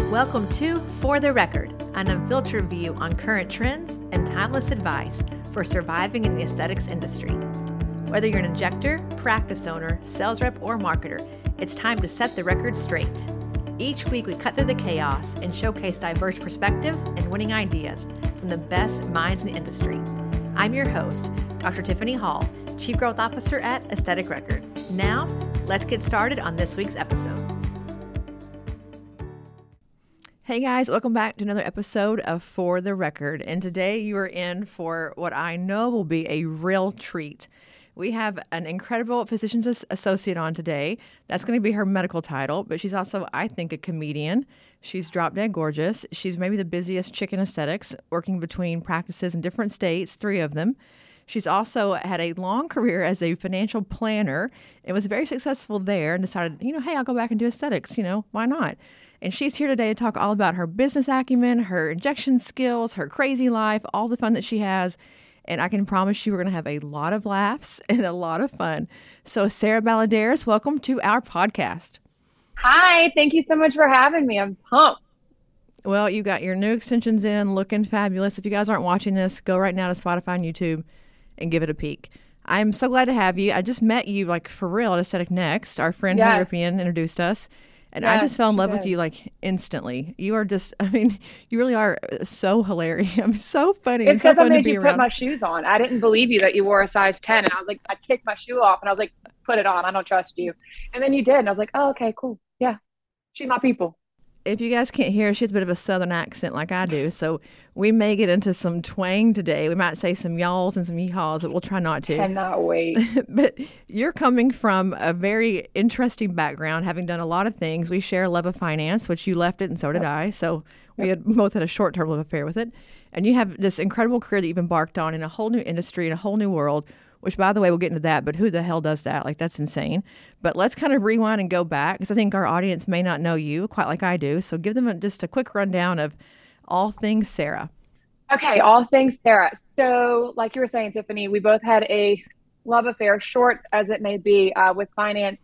Welcome to For the Record, an unfiltered view on current trends and timeless advice for surviving in the aesthetics industry. Whether you're an injector, practice owner, sales rep, or marketer, it's time to set the record straight. Each week we cut through the chaos and showcase diverse perspectives and winning ideas from the best minds in the industry. I'm your host, Dr. Tiffany Hall, Chief Growth Officer at Aesthetic Record. Now, let's get started on this week's episode. Hey guys, welcome back to another episode of For the Record. And today you are in for what I know will be a real treat. We have an incredible physician's associate on today. That's going to be her medical title, but she's also, I think, a comedian. She's drop dead gorgeous. She's maybe the busiest chick in aesthetics, working between practices in different states, 3 of them. She's also had a long career as a financial planner and was very successful there and decided, hey, I'll go back and do aesthetics, why not? And she's here today to talk all about her business acumen, her injection skills, her crazy life, all the fun that she has. And I can promise you we're going to have a lot of laughs and a lot of fun. So Sarah Balladares, welcome to our podcast. Hi, thank you so much for having me. I'm pumped. Well, you got your new extensions in, looking fabulous. If you guys aren't watching this, go right now to Spotify and YouTube and give it a peek. I'm so glad to have you. I just met you for real at Aesthetic Next. Our friend Heather Rippian introduced us. And I just fell in love with you instantly. You are just, you really are so hilarious. I'm so funny. It's because I made you put my shoes on. I didn't believe you that you wore a size 10. And I was like, I kicked my shoe off and I was like, put it on. I don't trust you. And then you did. And I was like, oh, okay, cool. Yeah. She's my people. If you guys can't hear, she has a bit of a southern accent like I do. So we may get into some twang today. We might say some y'alls and some yeehaws, but we'll try not to. Cannot wait. But you're coming from a very interesting background, having done a lot of things. We share a love of finance, which you left it and so did I. So we had both had a short-term love affair with it. And you have this incredible career that you've embarked on in a whole new industry, in a whole new world, which, by the way, we'll get into that, but who the hell does that? That's insane. But let's kind of rewind and go back, because I think our audience may not know you quite like I do. So give them just a quick rundown of all things Sarah. Okay, all things Sarah. So like you were saying, Tiffany, we both had a love affair, short as it may be, with finance.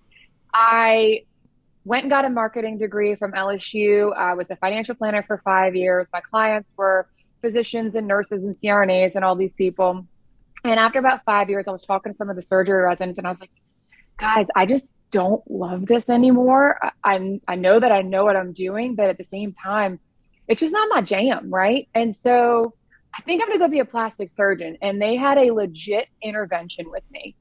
I went and got a marketing degree from LSU. I was a financial planner for 5 years. My clients were physicians and nurses and CRNAs and all these people. And after about 5 years, I was talking to some of the surgery residents and I was like, guys, I just don't love this anymore. I know that I know what I'm doing, but at the same time, it's just not my jam, right? And so I think I'm gonna go be a plastic surgeon. And they had a legit intervention with me.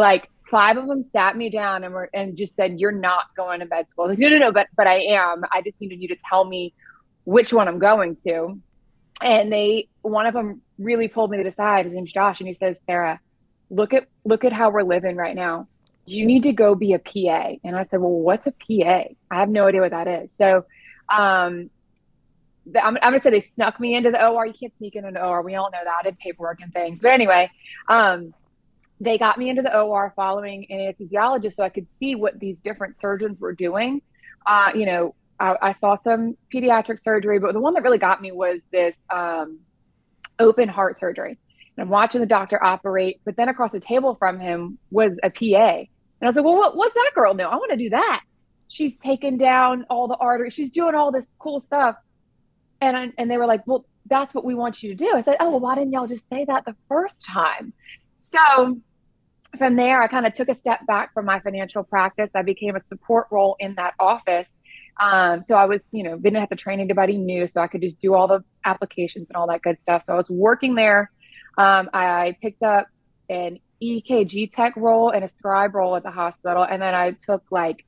5 of them sat me down and just said, you're not going to med school. I was like, no, but I am. I just needed you to tell me which one I'm going to. And one of them really pulled me to the side. His name's Josh. And he says, Sarah, look at how we're living right now. You need to go be a PA. And I said, well, what's a PA? I have no idea what that is. So I'm going to say they snuck me into the OR. You can't sneak into an OR. We all know that. I did paperwork and things. But anyway, they got me into the OR following an anesthesiologist so I could see what these different surgeons were doing. I saw some pediatric surgery, but the one that really got me was this open heart surgery. And I'm watching the doctor operate, but then across the table from him was a PA. And I was like, well, what's that girl do? I want to do that. She's taking down all the arteries. She's doing all this cool stuff. And they were like, well, that's what we want you to do. I said, oh, well, why didn't y'all just say that the first time? So from there, I kind of took a step back from my financial practice. I became a support role in that office. So I was, didn't have to train anybody new, so I could just do all the applications and all that good stuff. So I was working there. I picked up an EKG tech role and a scribe role at the hospital. And then I took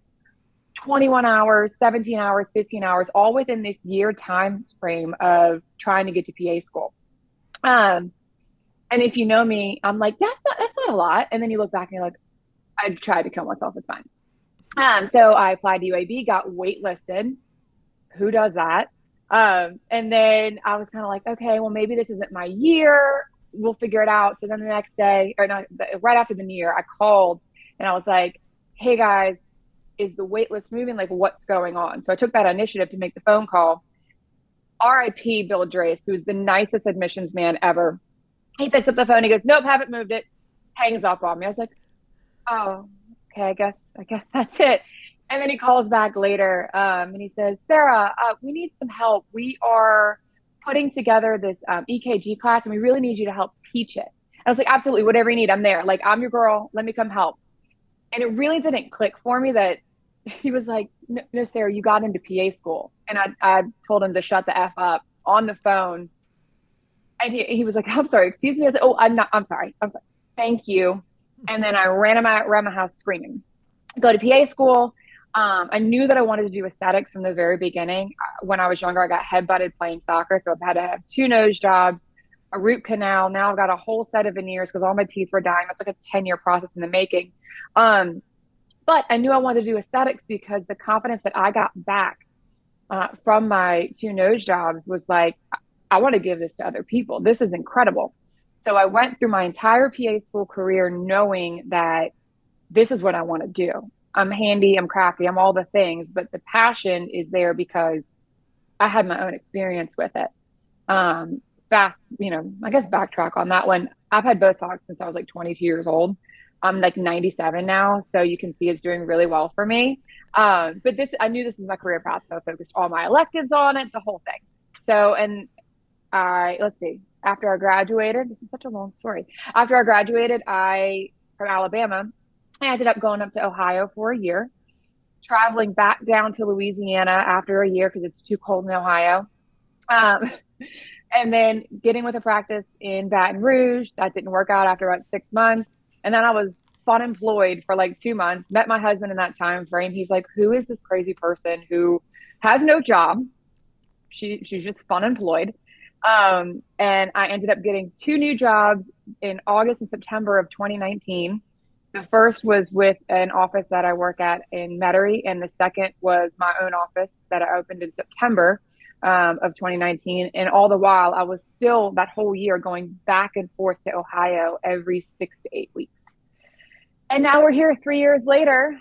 21 hours, 17 hours, 15 hours, all within this year time frame of trying to get to PA school. And if you know me, I'm like, that's not a lot. And then you look back and you're like, I tried to kill myself. It's fine. So I applied to UAB, got waitlisted. Who does that? And then I was kind of like, okay, well, maybe this isn't my year. We'll figure it out. So then the next day, right after the new year, I called and I was like, hey guys, is the waitlist moving? What's going on? So I took that initiative to make the phone call. RIP Bill Drace, who's the nicest admissions man ever. He picks up the phone. He goes, nope, haven't moved it. Hangs up on me. I was like, oh, okay, I guess that's it. And then he calls back later, and he says, Sarah, we need some help. We are putting together this EKG class, and we really need you to help teach it. And I was like, absolutely, whatever you need, I'm there. Like, I'm your girl. Let me come help. And it really didn't click for me that he was like, no, no, Sarah, you got into PA school. And I told him to shut the F up on the phone. And he was like, I'm sorry, excuse me. I said, oh, I'm sorry. Thank you. And then I ran around my house screaming. Go to PA school. I knew that I wanted to do aesthetics from the very beginning. When I was younger, I got headbutted playing soccer. So I've had to have 2 nose jobs, a root canal. Now I've got a whole set of veneers because all my teeth were dying. That's like a 10-year process in the making. But I knew I wanted to do aesthetics because the confidence that I got back from my 2 nose jobs was like, I want to give this to other people. This is incredible. So I went through my entire PA school career knowing that this is what I want to do. I'm handy, I'm crafty, I'm all the things, but the passion is there because I had my own experience with it. I guess backtrack on that one. I've had Botox since I was like 22 years old. I'm like 97 now, so you can see it's doing really well for me. But I knew this was my career path, so I focused all my electives on it, the whole thing. So, and let's see, after I graduated, this is such a long story. After I graduated, from Alabama, I ended up going up to Ohio for a year, traveling back down to Louisiana after a year because it's too cold in Ohio. And then getting with a practice in Baton Rouge. That didn't work out after about 6 months. And then I was unemployed for like 2 months, met my husband in that time frame. He's like, who is this crazy person who has no job? She's just unemployed. And I ended up getting 2 new jobs in August and September of 2019. The first was with an office that I work at in Metairie, and the second was my own office that I opened in September of 2019. And all the while, I was still that whole year going back and forth to Ohio every 6 to 8 weeks. And now we're here 3 years later.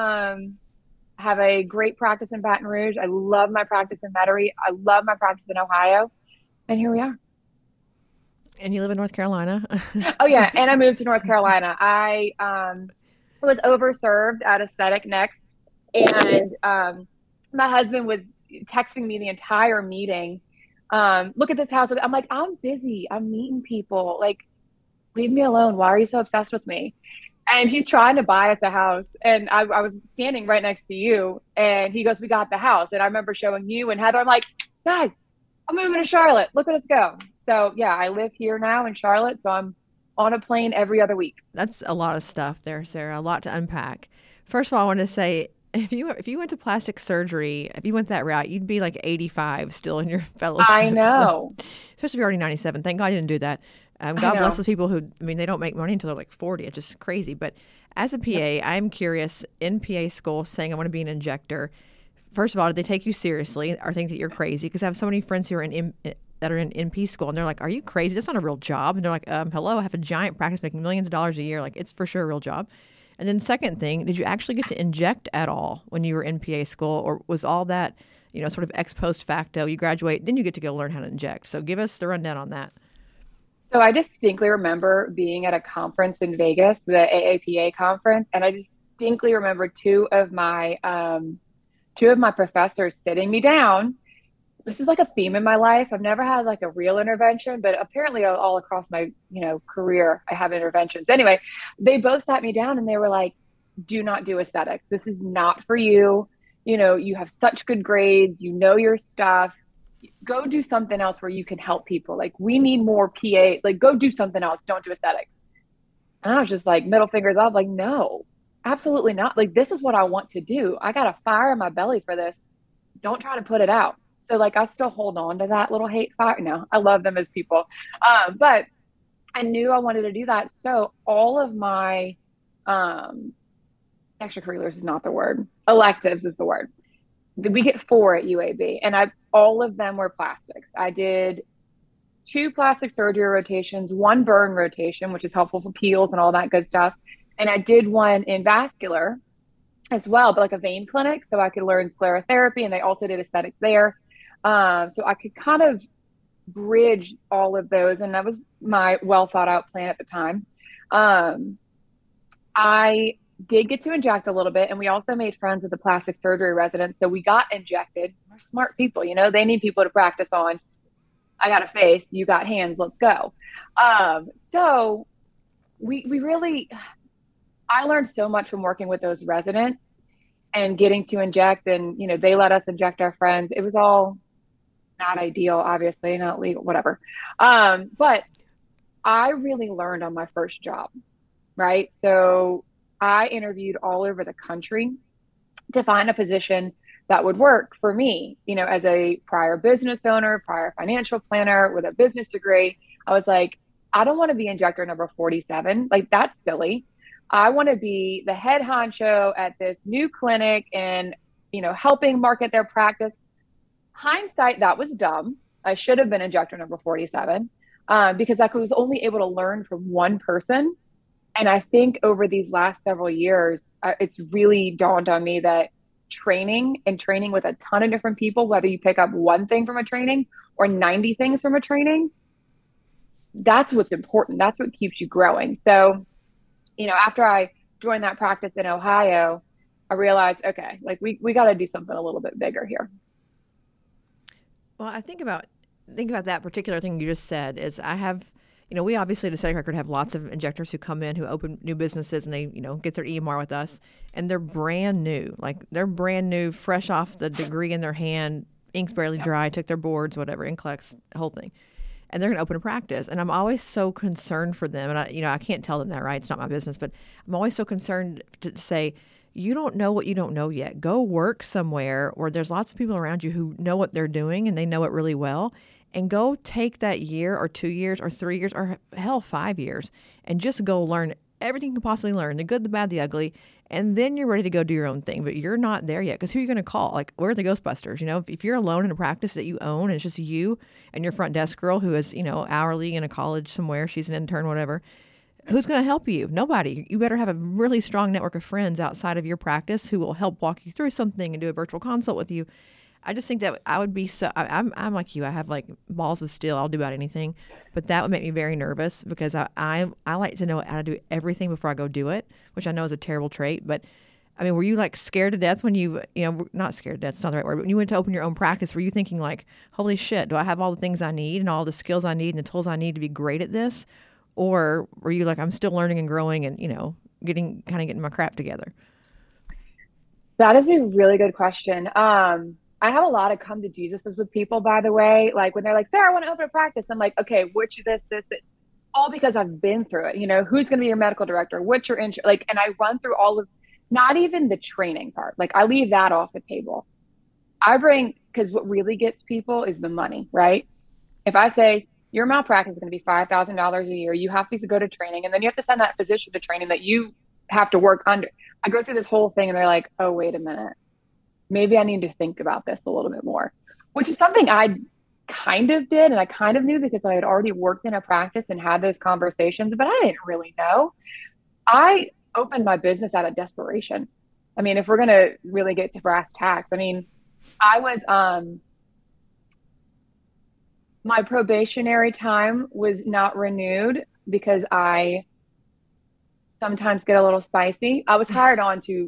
Have a great practice in Baton Rouge. I love my practice in Metairie. I love my practice in Ohio. And here we are. And you live in North Carolina? Oh, yeah. And I moved to North Carolina. I was overserved at Aesthetic Next. And my husband was texting me the entire meeting. Look at this house. I'm like, I'm busy. I'm meeting people. Like, leave me alone. Why are you so obsessed with me? And he's trying to buy us a house. And I was standing right next to you. And he goes, we got the house. And I remember showing you and Heather. I'm like, guys, I'm moving to Charlotte. Look at us go. So yeah, I live here now in Charlotte. So I'm on a plane every other week. That's a lot of stuff there, Sarah. A lot to unpack. First of all, I want to say, if you went to plastic surgery, if you went that route, you'd be like 85 still in your fellowship. I know. So, especially if you're already 97. Thank God you didn't do that. God bless those people who, they don't make money until they're like 40. It's just crazy. But as a PA, I'm curious, in PA school, saying I want to be an injector. First of all, did they take you seriously or think that you're crazy? Because I have so many friends who are in NP school, and they're like, are you crazy? That's not a real job. And they're like, hello, I have a giant practice making millions of dollars a year. Like, it's for sure a real job. And then second thing, did you actually get to inject at all when you were in PA school? Or was all that, sort of ex post facto, you graduate, then you get to go learn how to inject? So give us the rundown on that. So I distinctly remember being at a conference in Vegas, the AAPA conference, and I distinctly remember two of my professors sitting me down. This is like a theme in my life. I've never had like a real intervention, but apparently all across my, career, I have interventions. Anyway, they both sat me down and they were like, do not do aesthetics. This is not for you. You have such good grades, your stuff. Go do something else where you can help people. Like, we need more PA, like go do something else. Don't do aesthetics. And I was just like, middle fingers up, like, no, absolutely not. Like, this is what I want to do. I got a fire in my belly for this. Don't try to put it out. So like, I still hold on to that little hate fire. No, I love them as people. But I knew I wanted to do that. So all of my extracurriculars is not the word. Electives is the word. We get 4 at UAB, and all of them were plastics. I did 2 plastic surgery rotations, 1 burn rotation, which is helpful for peels and all that good stuff. And I did 1 in vascular as well, but like a vein clinic. So I could learn sclerotherapy, and they also did aesthetics there. So I could kind of bridge all of those. And that was my well thought out plan at the time. I did get to inject a little bit. And we also made friends with the plastic surgery residents. So we got injected. We're smart people, they need people to practice on. I got a face, you got hands, let's go. So we really, I learned so much from working with those residents and getting to inject, and they let us inject our friends. It was all not ideal, obviously, not legal, whatever. But I really learned on my first job, right? So I interviewed all over the country to find a position that would work for me, as a prior business owner, prior financial planner with a business degree. I was like, I don't want to be injector number 47. Like, that's silly. I want to be the head honcho at this new clinic and, helping market their practice. Hindsight, that was dumb. I should have been injector number 47 because I was only able to learn from one person. And I think over these last several years, it's really dawned on me that training with a ton of different people, whether you pick up one thing from a training or 90 things from a training, that's what's important. That's what keeps you growing. So, after I joined that practice in Ohio, I realized, okay, like we got to do something a little bit bigger here. Well, I think about that particular thing you just said is I have, we obviously at Aesthetic Record have lots of injectors who come in who open new businesses and they, get their EMR with us and they're brand new. Like they're brand new, fresh off the degree in their hand, ink's barely dry, took their boards, whatever, NCLEX, the whole thing. And they're going to open a practice. And I'm always so concerned for them. And I can't tell them that, right? It's not my business, but I'm always so concerned to say, you don't know what you don't know yet. Go work somewhere where there's lots of people around you who know what they're doing and they know it really well. And go take that year or 2 years or 3 years or hell, 5 years and just go learn everything you can possibly learn, the good, the bad, the ugly. And then you're ready to go do your own thing. But you're not there yet because who are you going to call? Like, where are the Ghostbusters? If you're alone in a practice that you own and it's just you and your front desk girl who is, hourly in a college somewhere, she's an intern, whatever, who's going to help you? Nobody. You better have a really strong network of friends outside of your practice who will help walk you through something and do a virtual consult with you. I just think that I would be I'm like you. I have like balls of steel. I'll do about anything, but that would make me very nervous because I like to know how to do everything before I go do it, which I know is a terrible trait. But I mean, were you like scared to death when not scared to death, it's not the right word, but when you went to open your own practice, were you thinking like, holy shit, do I have all the things I need and all the skills I need and the tools I need to be great at this? Or were you like, I'm still learning and growing and, getting my crap together? That is a really good question. I have a lot of come to Jesuses with people, by the way. Like when they're like, Sarah, I want to open a practice. I'm like, okay, which this, all because I've been through it. Who's going to be your medical director? What's your intro? Like, and I run through all of, not even the training part. Like I leave that off the table. Because what really gets people is the money, right? If I say your malpractice is going to be $5,000 a year, you have to go to training and then you have to send that physician to training that you have to work under. I go through this whole thing and they're like, oh, wait a minute. Maybe I need to think about this a little bit more, which is something I kind of did. And I kind of knew because I had already worked in a practice and had those conversations, but I didn't really know. I opened my business out of desperation. I mean, if we're going to really get to brass tacks, I mean, I was, my probationary time was not renewed because I sometimes get a little spicy. I was hired on to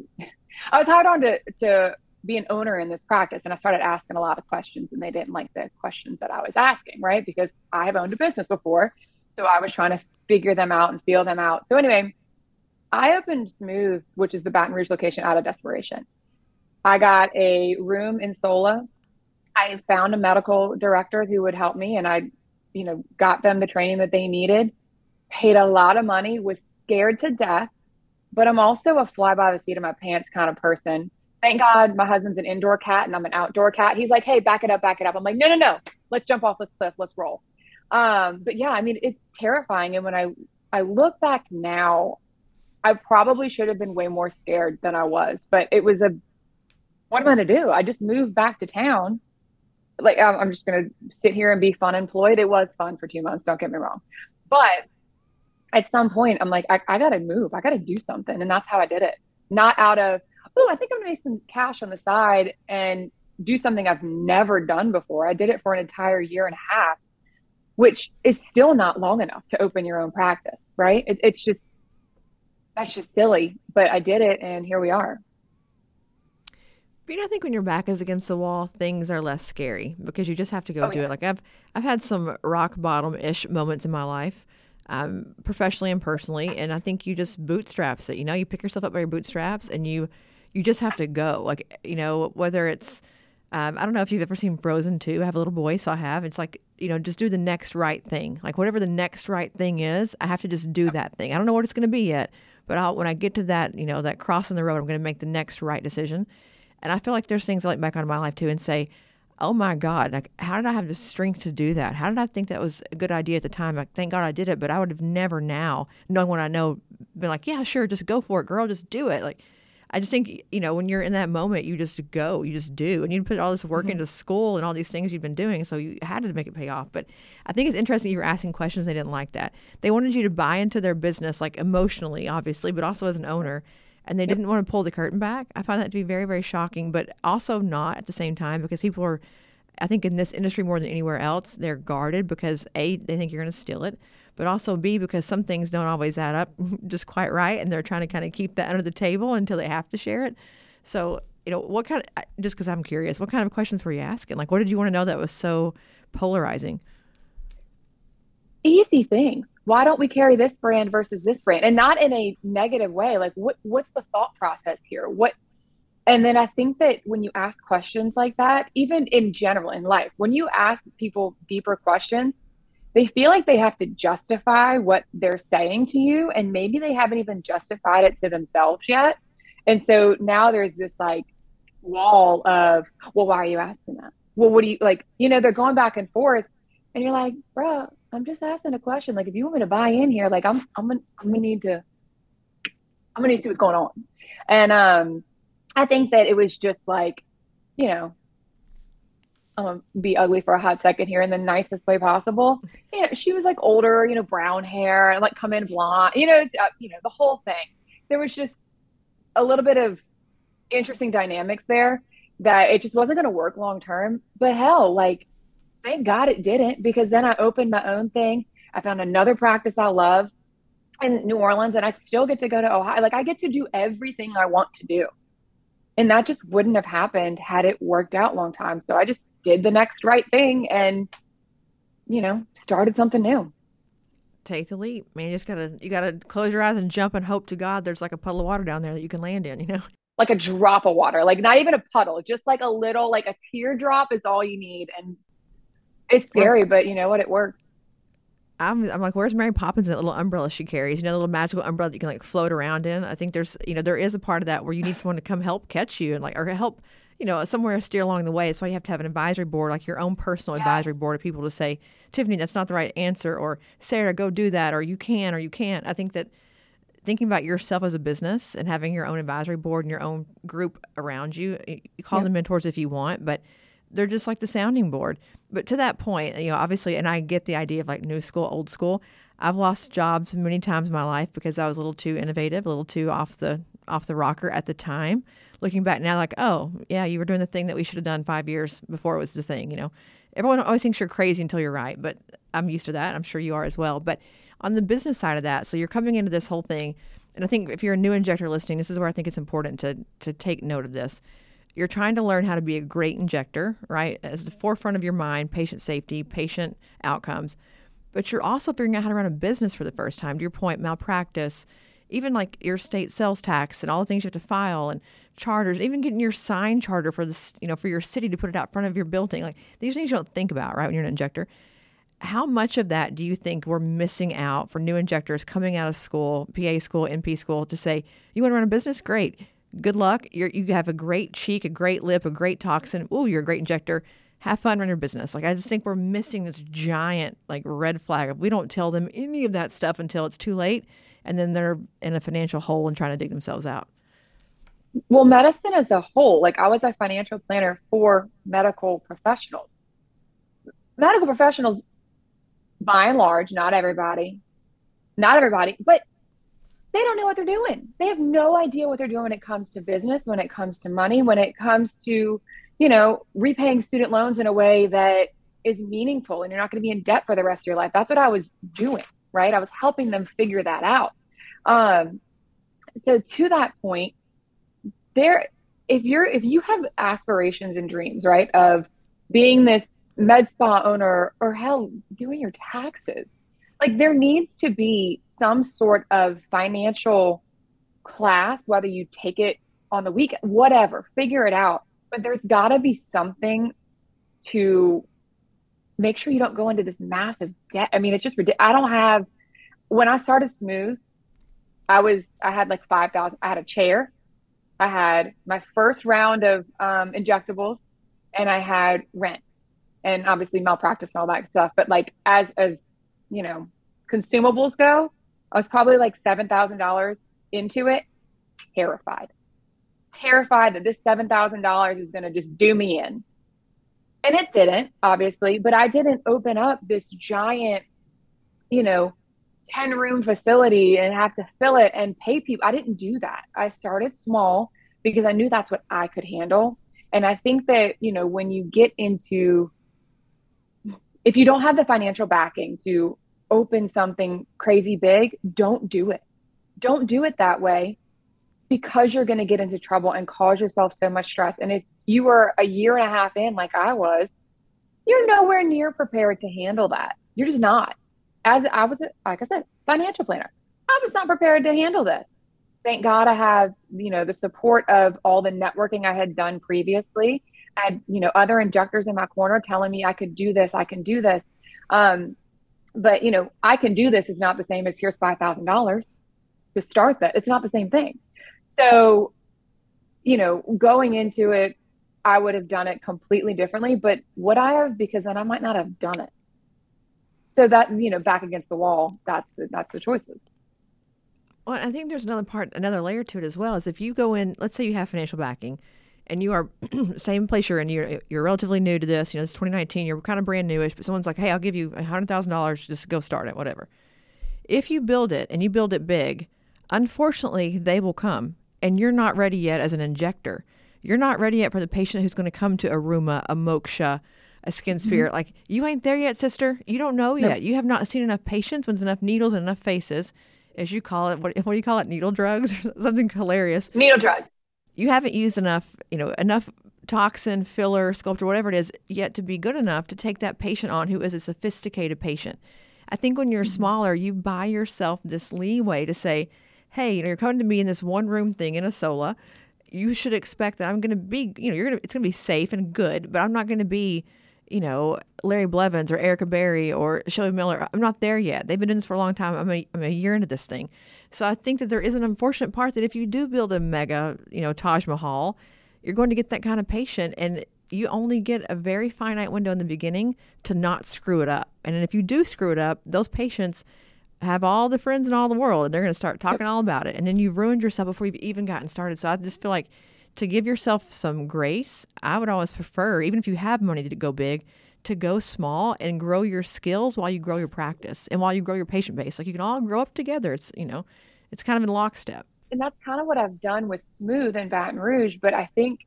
be an owner in this practice. And I started asking a lot of questions and they didn't like the questions that I was asking, right? Because I have owned a business before. So I was trying to figure them out and feel them out. So anyway, I opened Smooth, which is the Baton Rouge location, out of desperation. I got a room in Sola. I found a medical director who would help me and I, got them the training that they needed, paid a lot of money, was scared to death, but I'm also a fly by the seat of my pants kind of person. Thank God my husband's an indoor cat and I'm an outdoor cat. He's like, hey, back it up. I'm like, no. Let's jump off this cliff. Let's roll. But yeah, I mean, it's terrifying. And when I look back now, I probably should have been way more scared than I was, but it was what am I going to do? I just moved back to town. Like, I'm just going to sit here and be fun employed. It was fun for 2 months. Don't get me wrong. But at some point I'm like, I got to move. I got to do something. And that's how I did it. Not out of, I think I'm gonna make some cash on the side and do something I've never done before. I did it for an entire year and a half, which is still not long enough to open your own practice, right? It's just, that's just silly. But I did it, and here we are. But I think when your back is against the wall, things are less scary because you just have to go Oh do yeah. it. Like I've had some rock bottom ish moments in my life, professionally and personally, and I think you just bootstraps it. You pick yourself up by your bootstraps, and you just have to go. Like whether it's I don't know if you've ever seen Frozen 2. I have a little boy, so I have. It's like, just do the next right thing. Like whatever the next right thing is, I have to just do that thing. I don't know what it's going to be yet, but when I get to that, that cross in the road, I'm going to make the next right decision. And I feel like there's things I look back on in my life too and say, oh my God, like how did I have the strength to do that? How did I think that was a good idea at the time? Like, thank God I did it, but I would have never now, knowing what I know, been like, yeah, sure, just go for it, girl, just do it. Like, I just think, when you're in that moment, you just go, you just do. And you put all this work into school and all these things you've been doing, so you had to make it pay off. But I think it's interesting you were asking questions, they didn't like that. They wanted you to buy into their business, like emotionally, obviously, but also as an owner. And they didn't want to pull the curtain back. I find that to be very, very shocking, but also not at the same time, because people are, I think in this industry more than anywhere else, they're guarded because A, they think you're going to steal it, but also B, because some things don't always add up just quite right, and they're trying to kind of keep that under the table until they have to share it. So, what kind of, just because I'm curious, what kind of questions were you asking? Like, what did you want to know that was so polarizing? Easy things. Why don't we carry this brand versus this brand? And not in a negative way. Like what's the thought process here? And then I think that when you ask questions like that, even in general in life, when you ask people deeper questions, they feel like they have to justify what they're saying to you. And maybe they haven't even justified it to themselves yet. And so now there's this like wall of, well, why are you asking that? Well, what do you like? They're going back and forth. And you're like, bro, I'm just asking a question. Like, if you want me to buy in here, like I'm gonna need to see what's going on. And I think that it was just like, you know, I'm gonna be ugly for a hot second here in the nicest way possible. She was like older, brown hair and like come in blonde, the whole thing. There was just a little bit of interesting dynamics there that it just wasn't going to work long term. But hell, like, thank God it didn't, because then I opened my own thing. I found another practice I love in New Orleans, and I still get to go to Ohio. Like, I get to do everything I want to do. And that just wouldn't have happened had it worked out long time. So I just did the next right thing and, started something new. Take the leap, man. You gotta close your eyes and jump and hope to God there's like a puddle of water down there that you can land in. Like a drop of water, like not even a puddle, just like a little, like a teardrop is all you need. And it's Well, scary, but you know what? It works. I'm like, where's Mary Poppins and that little umbrella she carries? The little magical umbrella that you can like float around in. I think there is a part of that where you need someone to come help catch you and like, or help, somewhere steer along the way. That's why you have to have an advisory board, like your own personal Yeah. advisory board of people to say, Tiffany, that's not the right answer, or Sarah, go do that, or you can, or you can't. I think that thinking about yourself as a business and having your own advisory board and your own group around you, you call Yeah. them mentors if you want, but they're just like the sounding board. But to that point, obviously, and I get the idea of like new school, old school. I've lost jobs many times in my life because I was a little too innovative, a little too off the rocker at the time. Looking back now, like, oh yeah, you were doing the thing that we should have done 5 years before it was the thing. Everyone always thinks you're crazy until you're right, but I'm used to that. I'm sure you are as well. But on the business side of that, so you're coming into this whole thing, and I think if you're a new injector listening, this is where I think it's important to take note of this. You're trying to learn how to be a great injector, right? As the forefront of your mind, patient safety, patient outcomes. But you're also figuring out how to run a business for the first time. To your point, malpractice, even like your state sales tax and all the things you have to file and charters, even getting your sign charter for this, for your city to put it out front of your building. Like these things you don't think about, right, when you're an injector. How much of that do you think we're missing out for new injectors coming out of school, PA school, NP school, to say, you want to run a business? Great. Good luck. You have a great cheek, a great lip, a great toxin. Ooh, you're a great injector. Have fun, run your business. Like, I just think we're missing this giant, like, red flag. We don't tell them any of that stuff until it's too late, and then they're in a financial hole and trying to dig themselves out. Well, medicine as a whole, like I was a financial planner for medical professionals. Medical professionals, by and large, not everybody, but they don't know what they're doing. They have no idea what they're doing when it comes to business, when it comes to money, when it comes to, repaying student loans in a way that is meaningful and you're not going to be in debt for the rest of your life. That's what I was doing, right? I was helping them figure that out. so to that point, there, if you have aspirations and dreams, right, of being this med spa owner or hell, doing your taxes, like there needs to be some sort of financial class, whether you take it on the weekend, whatever, figure it out. But there's got to be something to make sure you don't go into this massive debt. I mean, it's just ridiculous. I don't have, when I started Smooth, I had like 5,000. I had a chair. I had my first round of injectables, and I had rent and obviously malpractice and all that stuff. But like as you know, consumables go, I was probably like $7,000 into it, terrified, terrified that this $7,000 is going to just do me in. And it didn't, obviously, but I didn't open up this giant, you know, 10-room facility and have to fill it and pay people. I didn't do that. I started small because I knew that's what I could handle. And I think that, you know, when you get into, if you don't have the financial backing to open something crazy big, don't do it. Don't do it that way, because you're going to get into trouble and cause yourself so much stress. And if you were a year and a half in, like I was, you're nowhere near prepared to handle that. You're just not. As I was, like I said, financial planner, I was not prepared to handle this. Thank God I have, you know, the support of all the networking I had done previously. I had, you know, other injectors in my corner telling me I could do this, I can do this. But, you know, I can do this is not the same as here's $5,000 to start that. It's not the same thing. So, you know, going into it, I would have done it completely differently, but would I have? Because then I might not have done it. So that, you know, back against the wall, that's the choices. Well, I think there's another layer to it as well. Is if you go in, let's say you have financial backing, and you are same place you're in, you're relatively new to this. You know, it's 2019. You're kind of brand newish, but someone's like, "Hey, I'll give you $100,000. Just go start it, whatever." If you build it and you build it big, unfortunately, they will come, and you're not ready yet as an injector. You're not ready yet for the patient who's going to come to Aruma, a Moksha, a Skin Sphere. Like, you ain't there yet, sister. You don't know yet. You have not seen enough patients with enough needles and enough faces, as you call it. What do you call it? Needle drugs or something hilarious. Needle drugs. You haven't used enough, enough toxin, filler, sculpture, whatever it is, yet to be good enough to take that patient on who is a sophisticated patient. I think when you're smaller, you buy yourself this leeway to say, hey, you're coming to me in this one room thing in a SOLA. You should expect that I'm going to be, it's going to be safe and good, but I'm not going to be, Larry Blevins or Erica Berry or Shelby Miller. I'm not there yet. They've been doing this for a long time. I'm a year into this thing. So I think that there is an unfortunate part that if you do build a mega, Taj Mahal, you're going to get that kind of patient, and you only get a very finite window in the beginning to not screw it up. And if you do screw it up, those patients have all the friends in all the world, and they're going to start talking all about it. And then you've ruined yourself before you've even gotten started. So I just feel like to give yourself some grace, I would always prefer, even if you have money to go big, to go small and grow your skills while you grow your practice and while you grow your patient base. Like, you can all grow up together. It's, it's kind of in lockstep. And that's kind of what I've done with Smooth and Baton Rouge. But I think,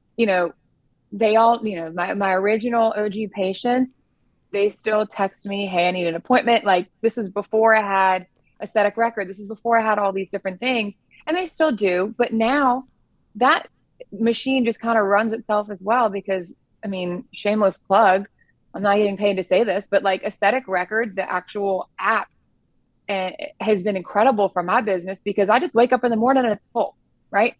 they all, my original OG patients, they still text me, hey, I need an appointment. Like, this is before I had Aesthetic Record. This is before I had all these different things. And they still do. But now that machine just kind of runs itself as well, because, shameless plug, I'm not getting paid to say this, but like Aesthetic Record, the actual app, and has been incredible for my business, because I just wake up in the morning and it's full, right?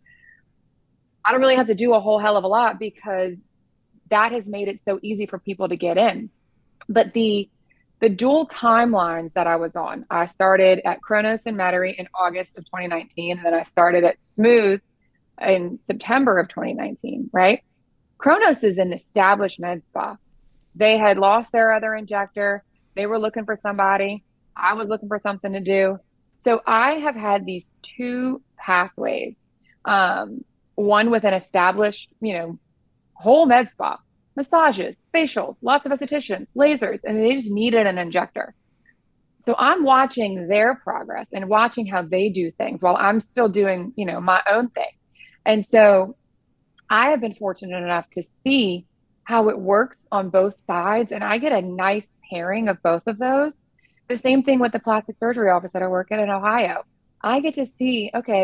I don't really have to do a whole hell of a lot, because that has made it so easy for people to get in. But the dual timelines that I was on, I started at Kronos and Metairie in August of 2019, and then I started at Smooth in September of 2019, right? Kronos is an established med spa. They had lost their other injector. They were looking for somebody. I was looking for something to do. So I have had these two pathways. One with an established, whole med spa, massages, facials, lots of estheticians, lasers, and they just needed an injector. So I'm watching their progress and watching how they do things while I'm still doing, my own thing. And so I have been fortunate enough to see how it works on both sides, and I get a nice pairing of both of those. The same thing with the plastic surgery office that I work at in Ohio. I get to see, okay,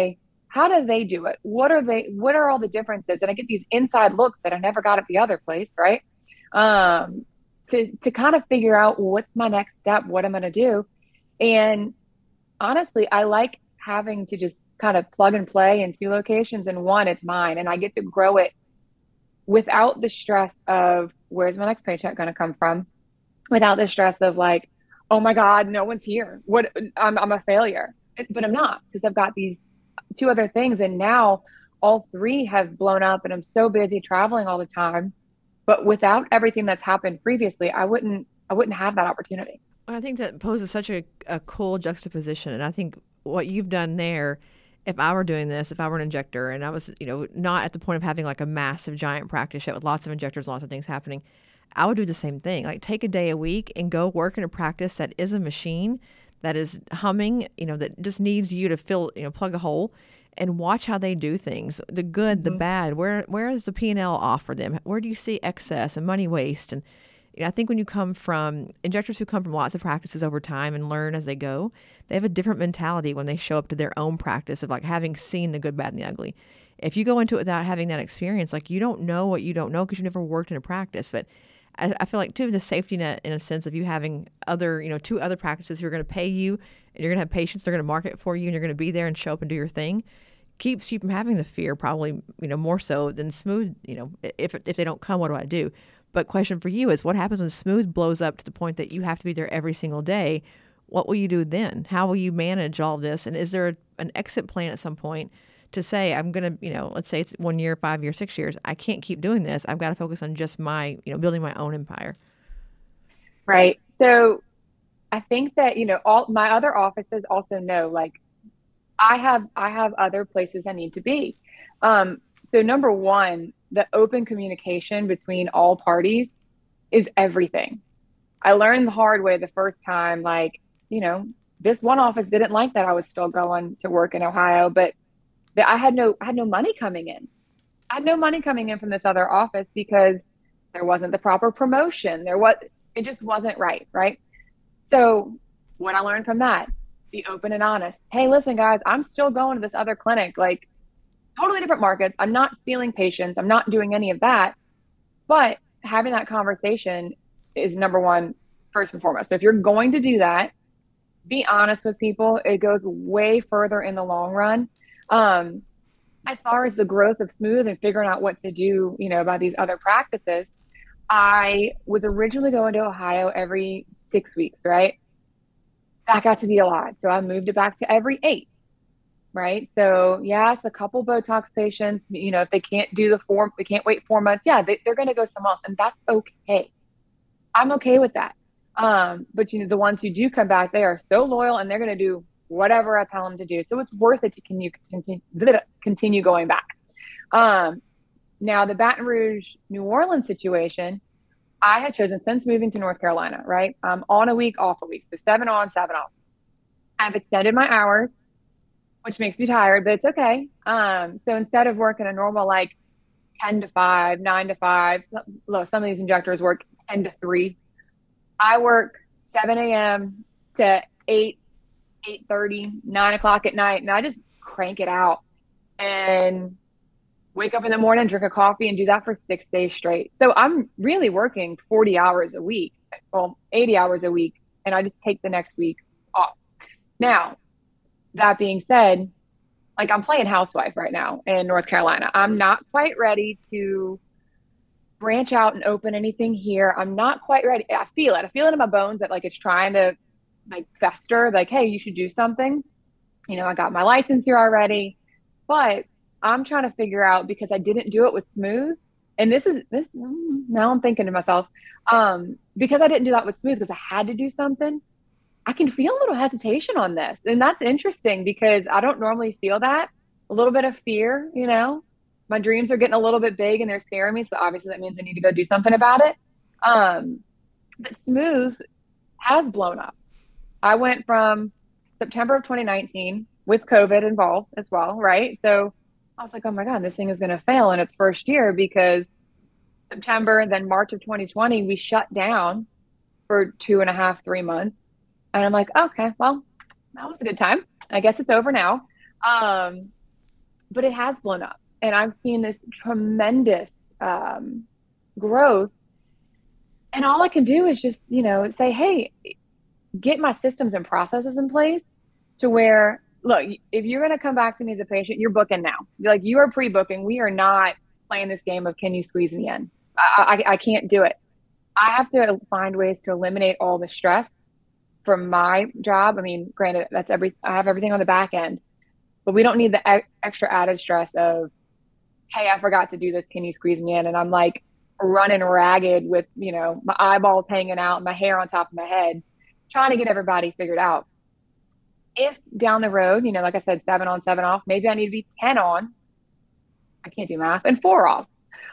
how do they do it? What are all the differences? And I get these inside looks that I never got at the other place, right? Um, to kind of figure out what's my next step, what I'm going to do. And honestly, I like having to just kind of plug and play in two locations, and one, it's mine, and I get to grow it without the stress of where's my next paycheck going to come from, without the stress of like, oh my God, no one's here. What I'm a failure. But I'm not, because I've got these two other things. And now all three have blown up and I'm so busy traveling all the time. But without everything that's happened previously, I wouldn't have that opportunity. I think that poses such a cool juxtaposition. And I think what you've done there, if I were doing this, if I were an injector and I was, not at the point of having like a massive giant practice yet with lots of injectors, lots of things happening, I would do the same thing. Like take a day a week and go work in a practice that is a machine that is humming, that just needs you to fill, plug a hole and watch how they do things, the good, the bad. Where is the P&L off for them? Where do you see excess and money waste? And I think when you come from injectors who come from lots of practices over time and learn as they go, they have a different mentality when they show up to their own practice of like having seen the good, bad, and the ugly. If you go into it without having that experience, like you don't know what you don't know because you never worked in a practice. But I feel like too the safety net in a sense of you having other, two other practices who are going to pay you and you're going to have patients, they're going to market for you and you're going to be there and show up and do your thing, keeps you from having the fear probably, more so than Smooth, if they don't come, what do I do? But question for you is what happens when Smooth blows up to the point that you have to be there every single day? What will you do then? How will you manage all of this? And is there an exit plan at some point to say, I'm going to, let's say it's 1 year, 5 years, 6 years. I can't keep doing this. I've got to focus on just my, building my own empire. Right. So I think that, all my other offices also know, like, I have other places I need to be. So number one, the open communication between all parties is everything. I learned the hard way the first time, like, this one office didn't like that I was still going to work in Ohio, but that I had no money coming in. I had no money coming in from this other office because there wasn't the proper promotion. It just wasn't right, right? So what I learned from that, be open and honest. Hey, listen, guys, I'm still going to this other clinic, like totally different markets. I'm not stealing patients. I'm not doing any of that. But having that conversation is number one, first and foremost. So if you're going to do that, be honest with people. It goes way further in the long run. As far as the growth of Smooth and figuring out what to do, about these other practices, I was originally going to Ohio every 6 weeks, right? That got to be a lot. So I moved it back to every 8, right? So yes, a couple Botox patients, if they can't do they can't wait 4 months. Yeah, they're going to go somewhere else, and that's okay. I'm okay with that. But the ones who do come back, they are so loyal and they're going to do whatever I tell them to do. So it's worth it to continue going back. Now the Baton Rouge, New Orleans situation, I had chosen since moving to North Carolina, right? On a week, off a week. So 7 on, 7 off. I've extended my hours, which makes me tired, but it's okay. So instead of working a normal, like 10 to 5, 9 to 5, some of these injectors work 10 to 3. I work 7 a.m. to 8, 8:30, 9 o'clock at night, and I just crank it out and wake up in the morning, drink a coffee, and do that for 6 days straight. So I'm really working 40 hours a week, well, 80 hours a week, and I just take the next week off. Now, that being said, like I'm playing housewife right now in North Carolina. I'm not quite ready to branch out and open anything here. I'm not quite ready. I feel it. I feel it in my bones that like it's trying to like fester, like, hey, you should do something. I got my license here already, but I'm trying to figure out because I didn't do it with Smooth. And this now I'm thinking to myself, because I didn't do that with Smooth because I had to do something, I can feel a little hesitation on this. And that's interesting because I don't normally feel that. A little bit of fear, my dreams are getting a little bit big and they're scaring me. So obviously that means I need to go do something about it. But Smooth has blown up. I went from September of 2019 with COVID involved as well, right? So I was like, oh my God, this thing is going to fail in its first year because September and then March of 2020, we shut down for 2.5, 3 months. And I'm like, okay, well, that was a good time. I guess it's over now. but it has blown up. And I've seen this tremendous growth. And all I can do is just, say, hey, get my systems and processes in place to where, look, if you're going to come back to me as a patient, you're booking now. Like, you are pre-booking. We are not playing this game of, can you squeeze me in? I can't do it. I have to find ways to eliminate all the stress from my job. I mean, granted, I have everything on the back end, but we don't need the extra added stress of, hey, I forgot to do this. Can you squeeze me in? And I'm like running ragged with, my eyeballs hanging out, my hair on top of my head, trying to get everybody figured out. If down the road, like I said, 7 on, 7 off, maybe I need to be 10 on. I can't do math, and 4 off.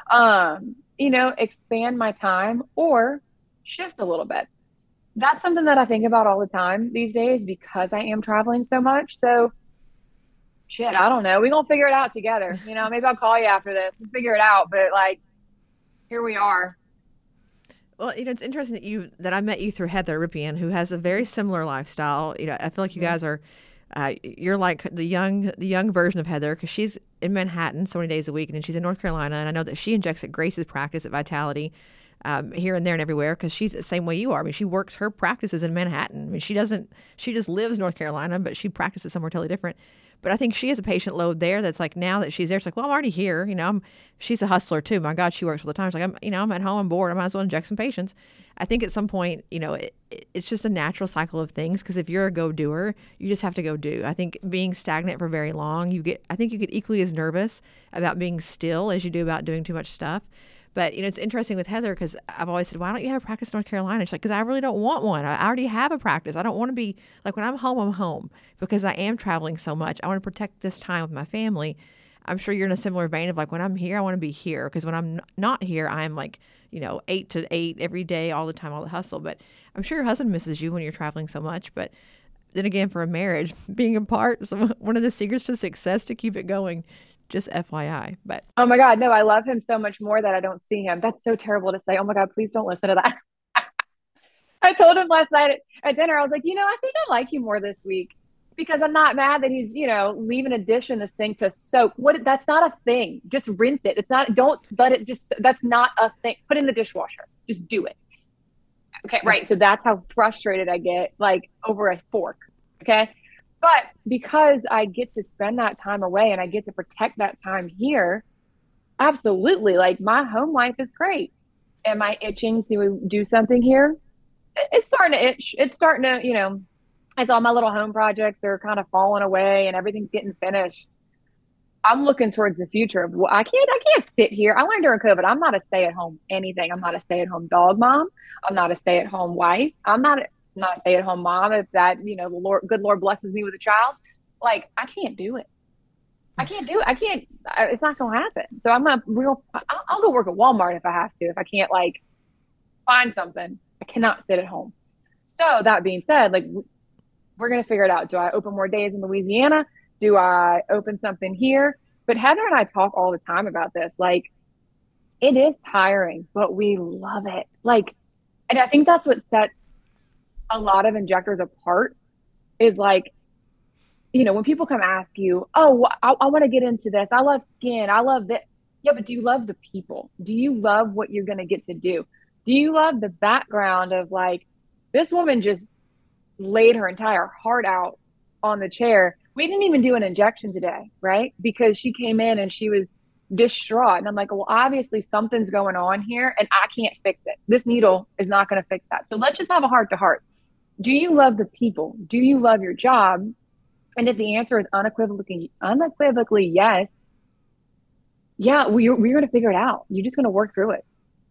Expand my time or shift a little bit. That's something that I think about all the time these days because I am traveling so much. So shit, I don't know. We're going to figure it out together. Maybe I'll call you after this and figure it out. But here we are. Well, it's interesting that I met you through Heather Ripien, who has a very similar lifestyle. I feel like you guys are, you're like the young version of Heather, because she's in Manhattan so many days a week, and then she's in North Carolina. And I know that she injects at Grace's practice at Vitality here and there and everywhere, because she's the same way you are. I mean, she works her practices in Manhattan. I mean, she just lives in North Carolina, but she practices somewhere totally different. But I think she has a patient load there that's like, now that she's there, it's like, well, I'm already here. She's a hustler too. My God, she works all the time. It's like, I'm at home, I'm bored. I might as well inject some patients. I think at some point, it's just a natural cycle of things, because if you're a go-doer, you just have to go do. I think being stagnant for very long, I think you get equally as nervous about being still as you do about doing too much stuff. But, it's interesting with Heather, because I've always said, why don't you have a practice in North Carolina? She's like, because I really don't want one. I already have a practice. I don't want to be, like, when I'm home, because I am traveling so much. I want to protect this time with my family. I'm sure you're in a similar vein of, like, when I'm here, I want to be here. Because when I'm not here, I'm like, 8 to 8 every day, all the time, all the hustle. But I'm sure your husband misses you when you're traveling so much. But then again, for a marriage, being apart is one of the secrets to success to keep it going. Just FYI. But oh my God, no, I love him so much more that I don't see him. That's so terrible to say. Oh my God, please don't listen to that. I told him last night at dinner, I was like, I think I like you more this week, because I'm not mad that he's, leaving a dish in the sink to soak. That's not a thing. Just rinse it. It's not, don't let it that's not a thing. Put in the dishwasher. Just do it. Okay. Right. So that's how frustrated I get, like, over a fork. Okay. But because I get to spend that time away and I get to protect that time here, absolutely. Like, my home life is great. Am I itching to do something here? It's starting to itch. It's starting to, as all my little home projects are kind of falling away and everything's getting finished, I'm looking towards the future of, well, I can't sit here. I learned during COVID, I'm not a stay-at-home anything. I'm not a stay-at-home dog mom. I'm not a stay-at-home wife. I'm not a stay-at-home mom. If that, the good Lord blesses me with a child, like, I can't do it. I can't do it. It's not going to happen. So I'll go work at Walmart if I have to. If I can't, like, find something, I cannot sit at home. So that being said, like, we're going to figure it out. Do I open more days in Louisiana? Do I open something here? But Heather and I talk all the time about this. Like, it is tiring, but we love it. Like, and I think that's what sets a lot of injectors apart, is like, when people come ask you, oh, I want to get into this. I love skin. I love this. Yeah, but do you love the people? Do you love what you're going to get to do? Do you love the background of, like, this woman just laid her entire heart out on the chair. We didn't even do an injection today, right? Because she came in and she was distraught. And I'm like, well, obviously something's going on here and I can't fix it. This needle is not going to fix that. So let's just have a heart to heart. Do you love the people? Do you love your job? And if the answer is unequivocally yes, yeah, we're going to figure it out. You're just going to work through it.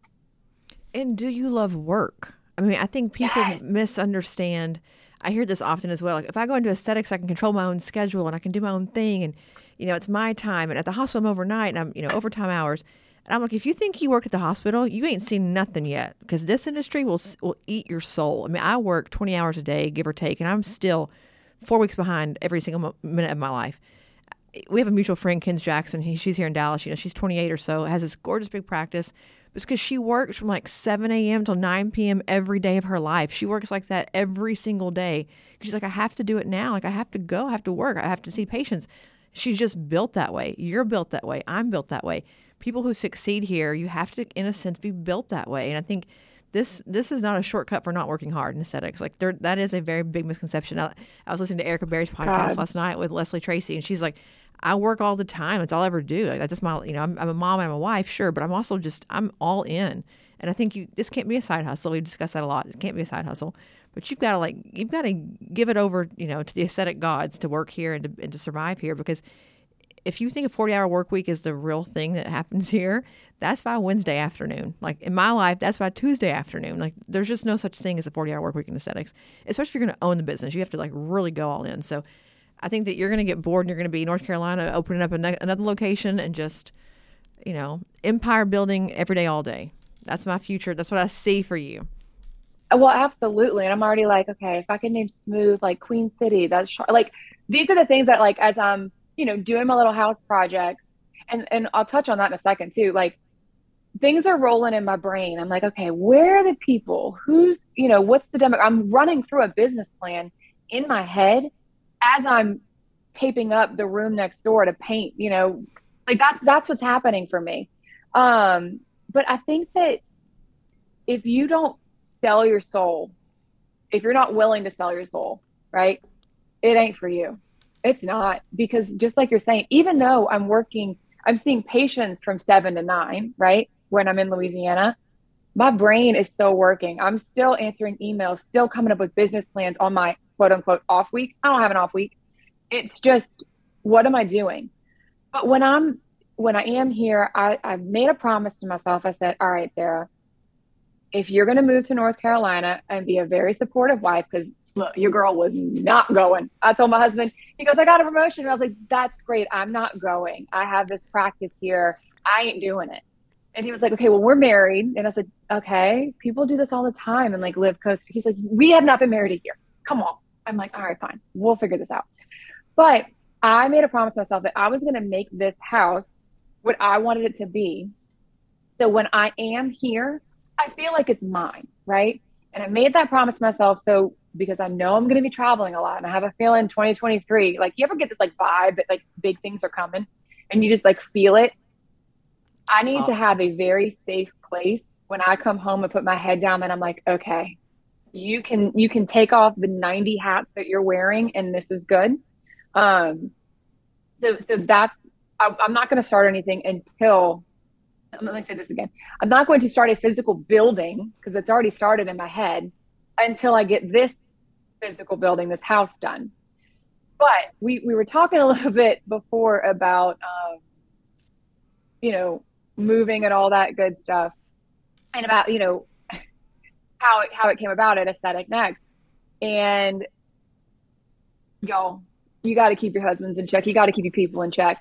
And do you love work? I mean, I think people misunderstand. I hear this often as well. Like, if I go into aesthetics, I can control my own schedule and I can do my own thing. And, it's my time. And at the hospital, I'm overnight and I'm, overtime hours. And I'm like, if you think you work at the hospital, you ain't seen nothing yet, because this industry will eat your soul. I mean, I work 20 hours a day, give or take, and I'm still 4 weeks behind every single minute of my life. We have a mutual friend, Kens Jackson. She's here in Dallas. She's 28 or so, has this gorgeous big practice. It's because she works from like 7 a.m. till 9 p.m. every day of her life. She works like that every single day. She's like, I have to do it now. Like, I have to go. I have to work. I have to see patients. She's just built that way. You're built that way. I'm built that way. People who succeed here, you have to, in a sense, be built that way. And I think this is not a shortcut for not working hard in aesthetics. Like that is a very big misconception. I was listening to Erica Berry's podcast last night with Leslie Tracy, and she's like, I work all the time. It's all I ever do. Like, that's my, I'm a mom and I'm a wife, sure, but I'm also I'm all in. And I think this can't be a side hustle. We discuss that a lot. It can't be a side hustle, but you've got to give it over, to the aesthetic gods to work here and to survive here. Because if you think a 40-hour work week is the real thing that happens here, that's by Wednesday afternoon. Like in my life, that's by Tuesday afternoon. Like there's just no such thing as a 40-hour work week in aesthetics, especially if you're going to own the business. You have to really go all in. So I think that you're going to get bored and you're going to be in North Carolina opening up another location and just, empire building every day, all day. That's my future. That's what I see for you. Well, absolutely. And I'm already like, okay, if I can name Smooth, like Queen City, these are the things that as I'm, doing my little house projects, and I'll touch on that in a second too. Like things are rolling in my brain. I'm like, okay, where are the people? Who's, what's the demo? I'm running through a business plan in my head as I'm taping up the room next door to paint, that's what's happening for me. But I think that if you don't sell your soul, if you're not willing to sell your soul, right, it ain't for you. It's not, because just like you're saying, even though I'm seeing patients from 7 to 9, right, when I'm in Louisiana, my brain is still working. I'm still answering emails, still coming up with business plans on my quote unquote off week. I don't have an off week. It's just, what am I doing? But when I am here, I've made a promise to myself. I said, all right, Sarah, if you're going to move to North Carolina and be a very supportive wife, because look, your girl was not going. I told my husband, he goes, I got a promotion. And I was like, that's great. I'm not going. I have this practice here. I ain't doing it. And he was like, okay, well, we're married. And I said, okay, people do this all the time and live coast. He's like, we have not been married a year. Come on. I'm like, all right, fine. We'll figure this out. But I made a promise to myself that I was going to make this house what I wanted it to be. So when I am here, I feel like it's mine, right? And I made that promise to myself. So because I know I'm going to be traveling a lot, and I have a feeling 2023, you ever get this vibe that big things are coming and you just feel it? I need to have a very safe place when I come home and put my head down and I'm like, okay, you can take off the 90 hats that you're wearing and this is good. So that's, I'm not going to start anything until, let me say this again. I'm not going to start a physical building because it's already started in my head until I get this physical building, this house done. But we were talking a little bit before about, moving and all that good stuff, and about, how it came about at Aesthetic Next. And y'all, you got to keep your husbands in check. You got to keep your people in check.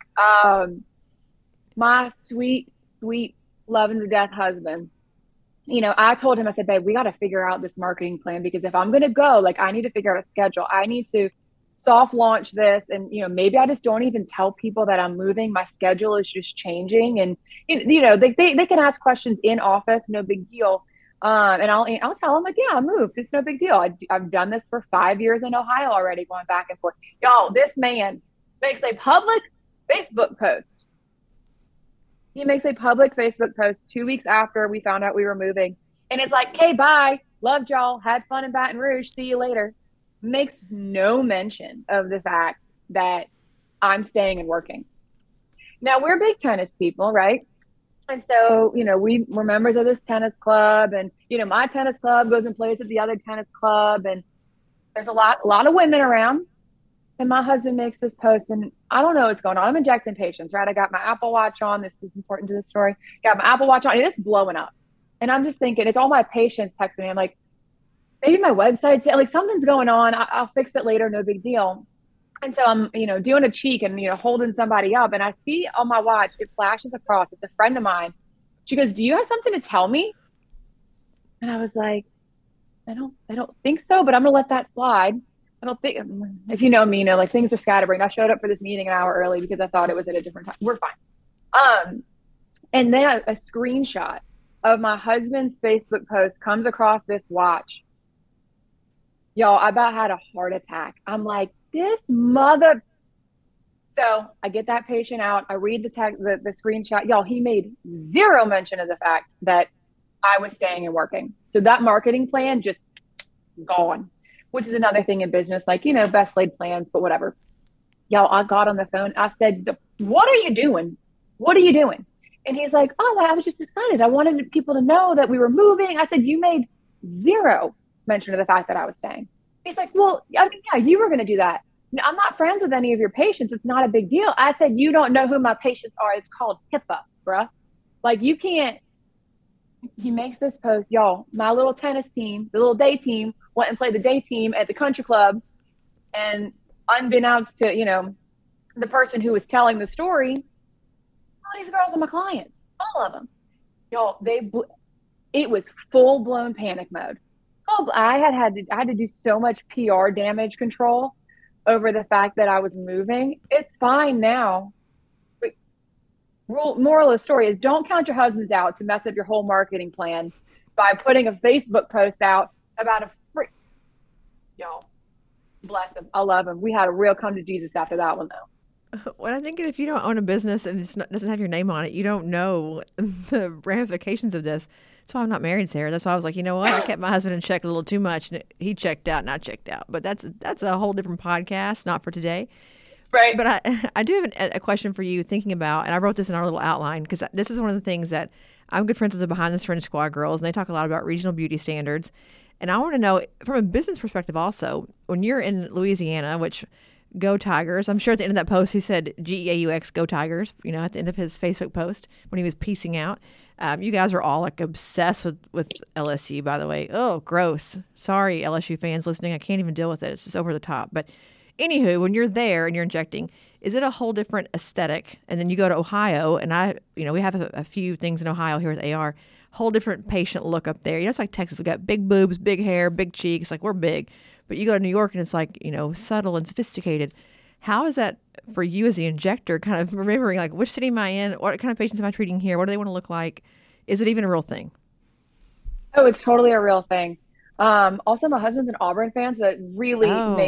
My sweet loving to death husband, I told him, I said, babe, we got to figure out this marketing plan, because if I'm going to go, I need to figure out a schedule. I need to soft launch this. And, maybe I just don't even tell people that I'm moving. My schedule is just changing. And, they can ask questions in office, no big deal. And I'll tell them yeah, I moved. It's no big deal. I've done this for 5 years in Ohio already, going back and forth. Y'all, this man makes a public Facebook post. He makes a public Facebook post 2 weeks after we found out we were moving. And it's like, okay, bye. Loved y'all. Had fun in Baton Rouge. See you later. Makes no mention of the fact that I'm staying and working. Now, we're big tennis people, right? And so, we're members of this tennis club, and, my tennis club goes and plays at the other tennis club, and there's a lot of women around. And my husband makes this post, and I don't know what's going on. I'm injecting patients, right? I got my Apple Watch on. This is important to the story. Got my Apple Watch on, and it's blowing up. And I'm just thinking, it's all my patients texting me. I'm like, maybe my website's something's going on. I'll fix it later. No big deal. And so I'm, doing a cheek and, holding somebody up, and I see on my watch, it flashes across. It's a friend of mine. She goes, do you have something to tell me? And I was like, I don't think so, but I'm going to let that slide. I don't think, if you know me, things are scatterbrained. I showed up for this meeting an hour early because I thought it was at a different time. We're fine. And then a screenshot of my husband's Facebook post comes across this watch. Y'all, I about had a heart attack. I'm like, this mother. So I get that patient out. I read the text, the screenshot. Y'all, he made zero mention of the fact that I was staying and working. So that marketing plan just gone, which is another thing in business, like, best laid plans, but whatever. Y'all, I got on the phone. I said, what are you doing? What are you doing? And he's like, oh, I was just excited. I wanted people to know that we were moving. I said, you made zero mention of the fact that I was staying. He's like, well, I mean, yeah, you were going to do that. No, I'm not friends with any of your patients. It's not a big deal. I said, you don't know who my patients are. It's called HIPAA, bruh. Like, you can't. He makes this post, y'all. My little tennis team, the little day team, went and played the day team at the country club. And unbeknownst to, the person who was telling the story, all these girls are my clients, all of them. Y'all, it was full blown panic mode. I had to do so much PR damage control over the fact that I was moving. It's fine now. But moral of the story is, don't count your husbands out to mess up your whole marketing plan by putting a Facebook post out about a free. Y'all, bless him. I love him. We had a real come to Jesus after that one, though. When I'm thinking, if you don't own a business and it doesn't have your name on it, you don't know the ramifications of this. That's why I'm not married, Sarah. That's why I was like, you know what? I kept my husband in check a little too much, and he checked out and I checked out. But that's a whole different podcast, not for today. Right. But I do have a question for you, thinking about, and I wrote this in our little outline, because this is one of the things that I'm good friends with the Behind the Fringe Squad girls, and they talk a lot about regional beauty standards. And I want to know, from a business perspective also, when you're in Louisiana, which go Tigers. I'm sure at the end of that post he said GEAUX, go Tigers, at the end of his Facebook post when he was piecing out. You guys are all like obsessed with LSU, by the way. Oh, gross. Sorry, LSU fans listening. I can't even deal with it. It's just over the top. But anywho, when you're there and you're injecting, is it a whole different aesthetic? And then you go to Ohio, and we have a few things in Ohio here with AR. Whole different patient look up there. It's like Texas. We got big boobs, big hair, big cheeks. Like, we're big. But you go to New York and it's like, subtle and sophisticated. How is that for you as the injector, kind of remembering, like, which city am I in? What kind of patients am I treating here? What do they want to look like? Is it even a real thing? Oh, it's totally a real thing. Also, my husband's an Auburn fan, so it really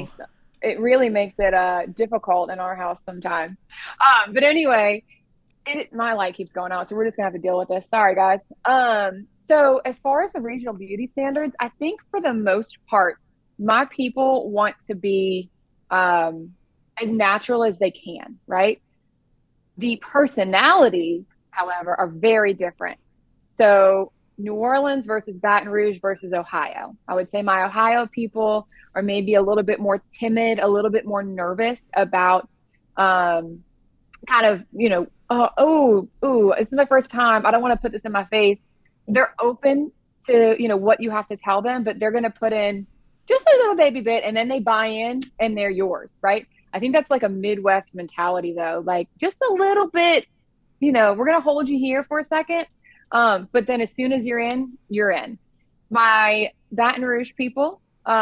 makes it difficult in our house sometimes. But anyway, my light keeps going out, so we're just gonna have to deal with this. Sorry, guys. So as far as the regional beauty standards, I think for the most part, my people want to be as natural as they can, right? The personalities, however, are very different. So New Orleans versus Baton Rouge versus Ohio. I would say my Ohio people are maybe a little bit more timid, a little bit more nervous about kind of, this is my first time. I don't want to put this in my face. They're open to, what you have to tell them, but they're going to put in just a little baby bit, and then they buy in and they're yours, right? I think that's like a Midwest mentality, though. Like, just a little bit, we're going to hold you here for a second. But then as soon as you're in, you're in. My Baton Rouge people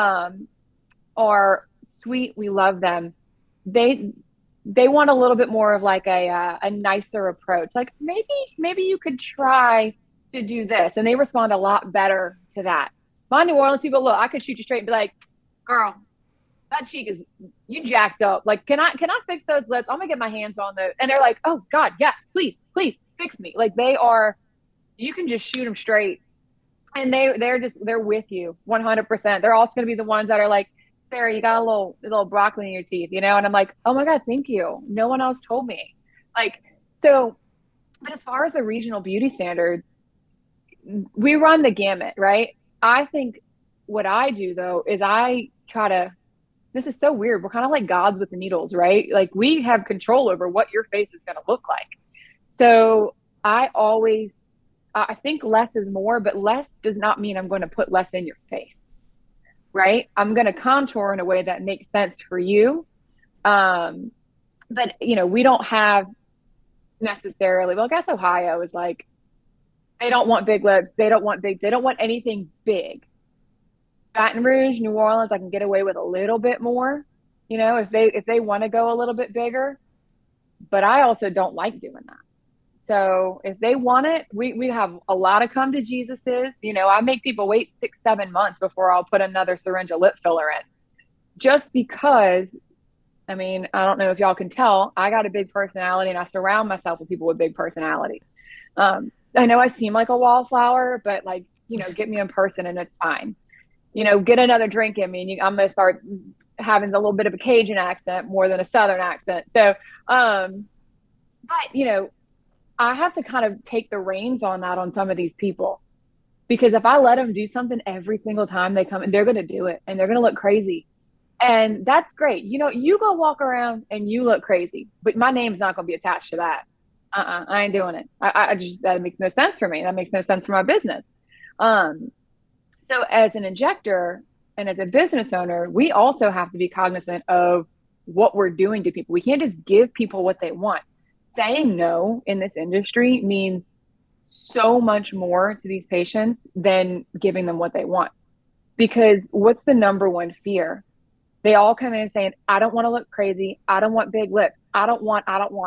are sweet. We love them. They want a little bit more of like a nicer approach. Like, maybe you could try to do this. And they respond a lot better to that. My New Orleans people, look, I could shoot you straight and be like, girl, that cheek is, you jacked up. Like, can I fix those lips? I'm gonna get my hands on those. And they're like, oh God, yes, please fix me. Like, you can just shoot them straight. And they're with you 100%. They're also gonna be the ones that are like, Sarah, you got a little broccoli in your teeth, And I'm like, oh my God, thank you. No one else told me. Like, so, but as far as the regional beauty standards, we run the gamut, right? I think what I do, though, is I try to, this is so weird. We're kind of like gods with the needles, right? Like, we have control over what your face is going to look like. So I think less is more, but less does not mean I'm going to put less in your face, right? I'm going to contour in a way that makes sense for you. But, we don't have necessarily, well, I guess Ohio is like, they don't want big lips. They don't want anything big. Baton Rouge, New Orleans, I can get away with a little bit more, if they want to go a little bit bigger. But I also don't like doing that. So if they want it, we have a lot of come to Jesuses. I make people wait 6-7 months before I'll put another syringe of lip filler in, just because, I mean, I don't know if y'all can tell, I got a big personality and I surround myself with people with big personalities. I know I seem like a wallflower, but like, get me in person and it's fine. Get another drink in me and I'm going to start having a little bit of a Cajun accent more than a Southern accent. So, but I have to kind of take the reins on that on some of these people, because if I let them do something every single time they come, and they're going to do it and they're going to look crazy. And that's great. You go walk around and you look crazy, but my name's not going to be attached to that. I ain't doing it. I just, that makes no sense for me. That makes no sense for my business. So as an injector and as a business owner, we also have to be cognizant of what we're doing to people. We can't just give people what they want. Saying no in this industry means so much more to these patients than giving them what they want. Because what's the number one fear? They all come in saying, I don't want to look crazy. I don't want big lips. I don't want.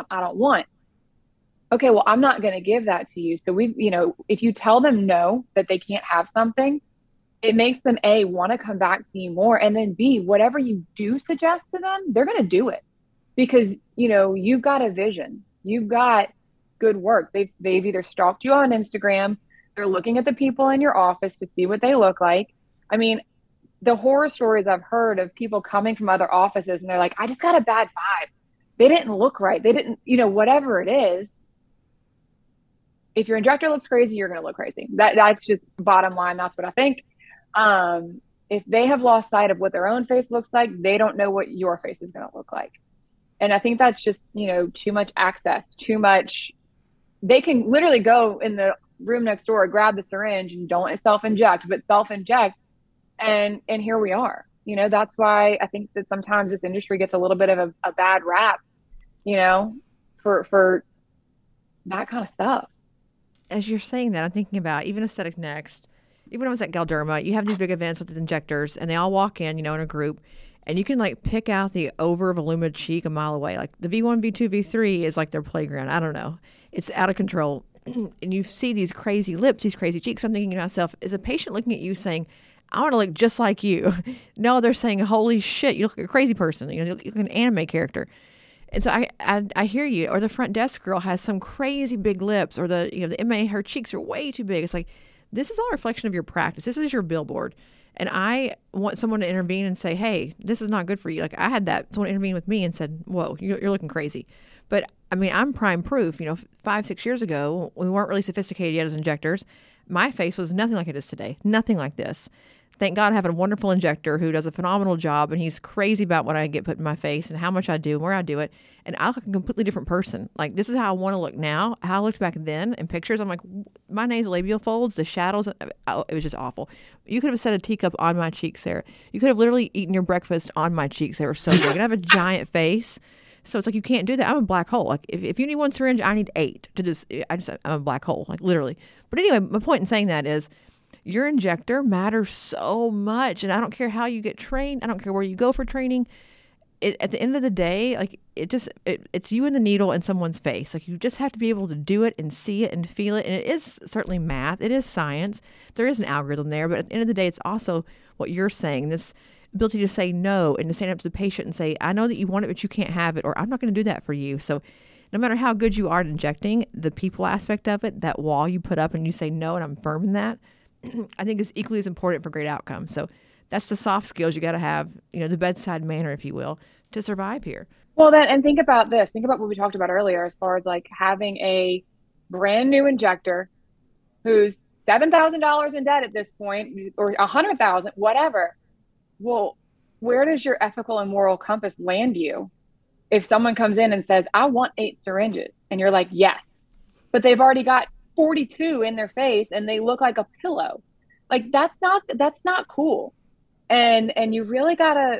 Okay, well, I'm not going to give that to you. So if you tell them no, that they can't have something, it makes them A, want to come back to you more. And then B, whatever you do suggest to them, they're going to do it because, you've got a vision. You've got good work. They've either stalked you on Instagram. They're looking at the people in your office to see what they look like. I mean, the horror stories I've heard of people coming from other offices and they're like, I just got a bad vibe. They didn't look right. They didn't, whatever it is. If your injector looks crazy, you're going to look crazy. That's just bottom line. That's what I think. If they have lost sight of what their own face looks like, they don't know what your face is going to look like. And I think that's just, too much access, too much. They can literally go in the room next door, grab the syringe and don't self-inject, but self-inject. And here we are. That's why I think that sometimes this industry gets a little bit of a bad rap, for that kind of stuff. As you're saying that, I'm thinking about even Aesthetic Next. Even when I was at Galderma, you have these big events with the injectors, and they all walk in, in a group, and you can like pick out the over voluminous cheek a mile away. Like the V1, V2, V3 is like their playground. I don't know. It's out of control. And you see these crazy lips, these crazy cheeks. I'm thinking to myself, is a patient looking at you saying, I want to look just like you? No, they're saying, holy shit, you look like a crazy person. You look like an anime character. And so I hear you. Or the front desk girl has some crazy big lips, or the MA, her cheeks are way too big. It's like, this is all a reflection of your practice. This is your billboard. And I want someone to intervene and say, hey, this is not good for you. Like I had that. Someone intervened with me and said, whoa, you're looking crazy. But I mean, I'm prime proof. 5-6 years ago, we weren't really sophisticated yet as injectors. My face was nothing like it is today. Nothing like this. Thank God I have a wonderful injector who does a phenomenal job, and he's crazy about what I get put in my face and how much I do and where I do it. And I look like a completely different person. Like, this is how I want to look now. How I looked back then in pictures, I'm like, my nasolabial folds, the shadows, it was just awful. You could have set a teacup on my cheeks, Sarah. You could have literally eaten your breakfast on my cheeks. They were so big. And I have a giant face. So it's like, you can't do that. I'm a black hole. Like, if you need one syringe, I need 8 to I'm a black hole, like literally. But anyway, my point in saying that is, your injector matters so much, and I don't care how you get trained. I don't care where you go for training. At the end of the day, like it's you and the needle in someone's face. Like you just have to be able to do it and see it and feel it. And it is certainly math. It is science. There is an algorithm there, but at the end of the day, it's also what you're saying. This ability to say no and to stand up to the patient and say, I know that you want it, but you can't have it, or I'm not going to do that for you. So no matter how good you are at injecting, the people aspect of it, that wall you put up and you say no, and I'm firm in that, I think is equally as important for great outcomes. So that's the soft skills you got to have, the bedside manner, if you will, to survive here. Well, then, and think about this. Think about what we talked about earlier, as far as like having a brand new injector who's $7,000 in debt at this point, or $100,000, whatever. Well, where does your ethical and moral compass land you if someone comes in and says, I want 8 syringes, and you're like, yes, but they've already got 42 in their face and they look like a pillow? Like that's not cool. And you really gotta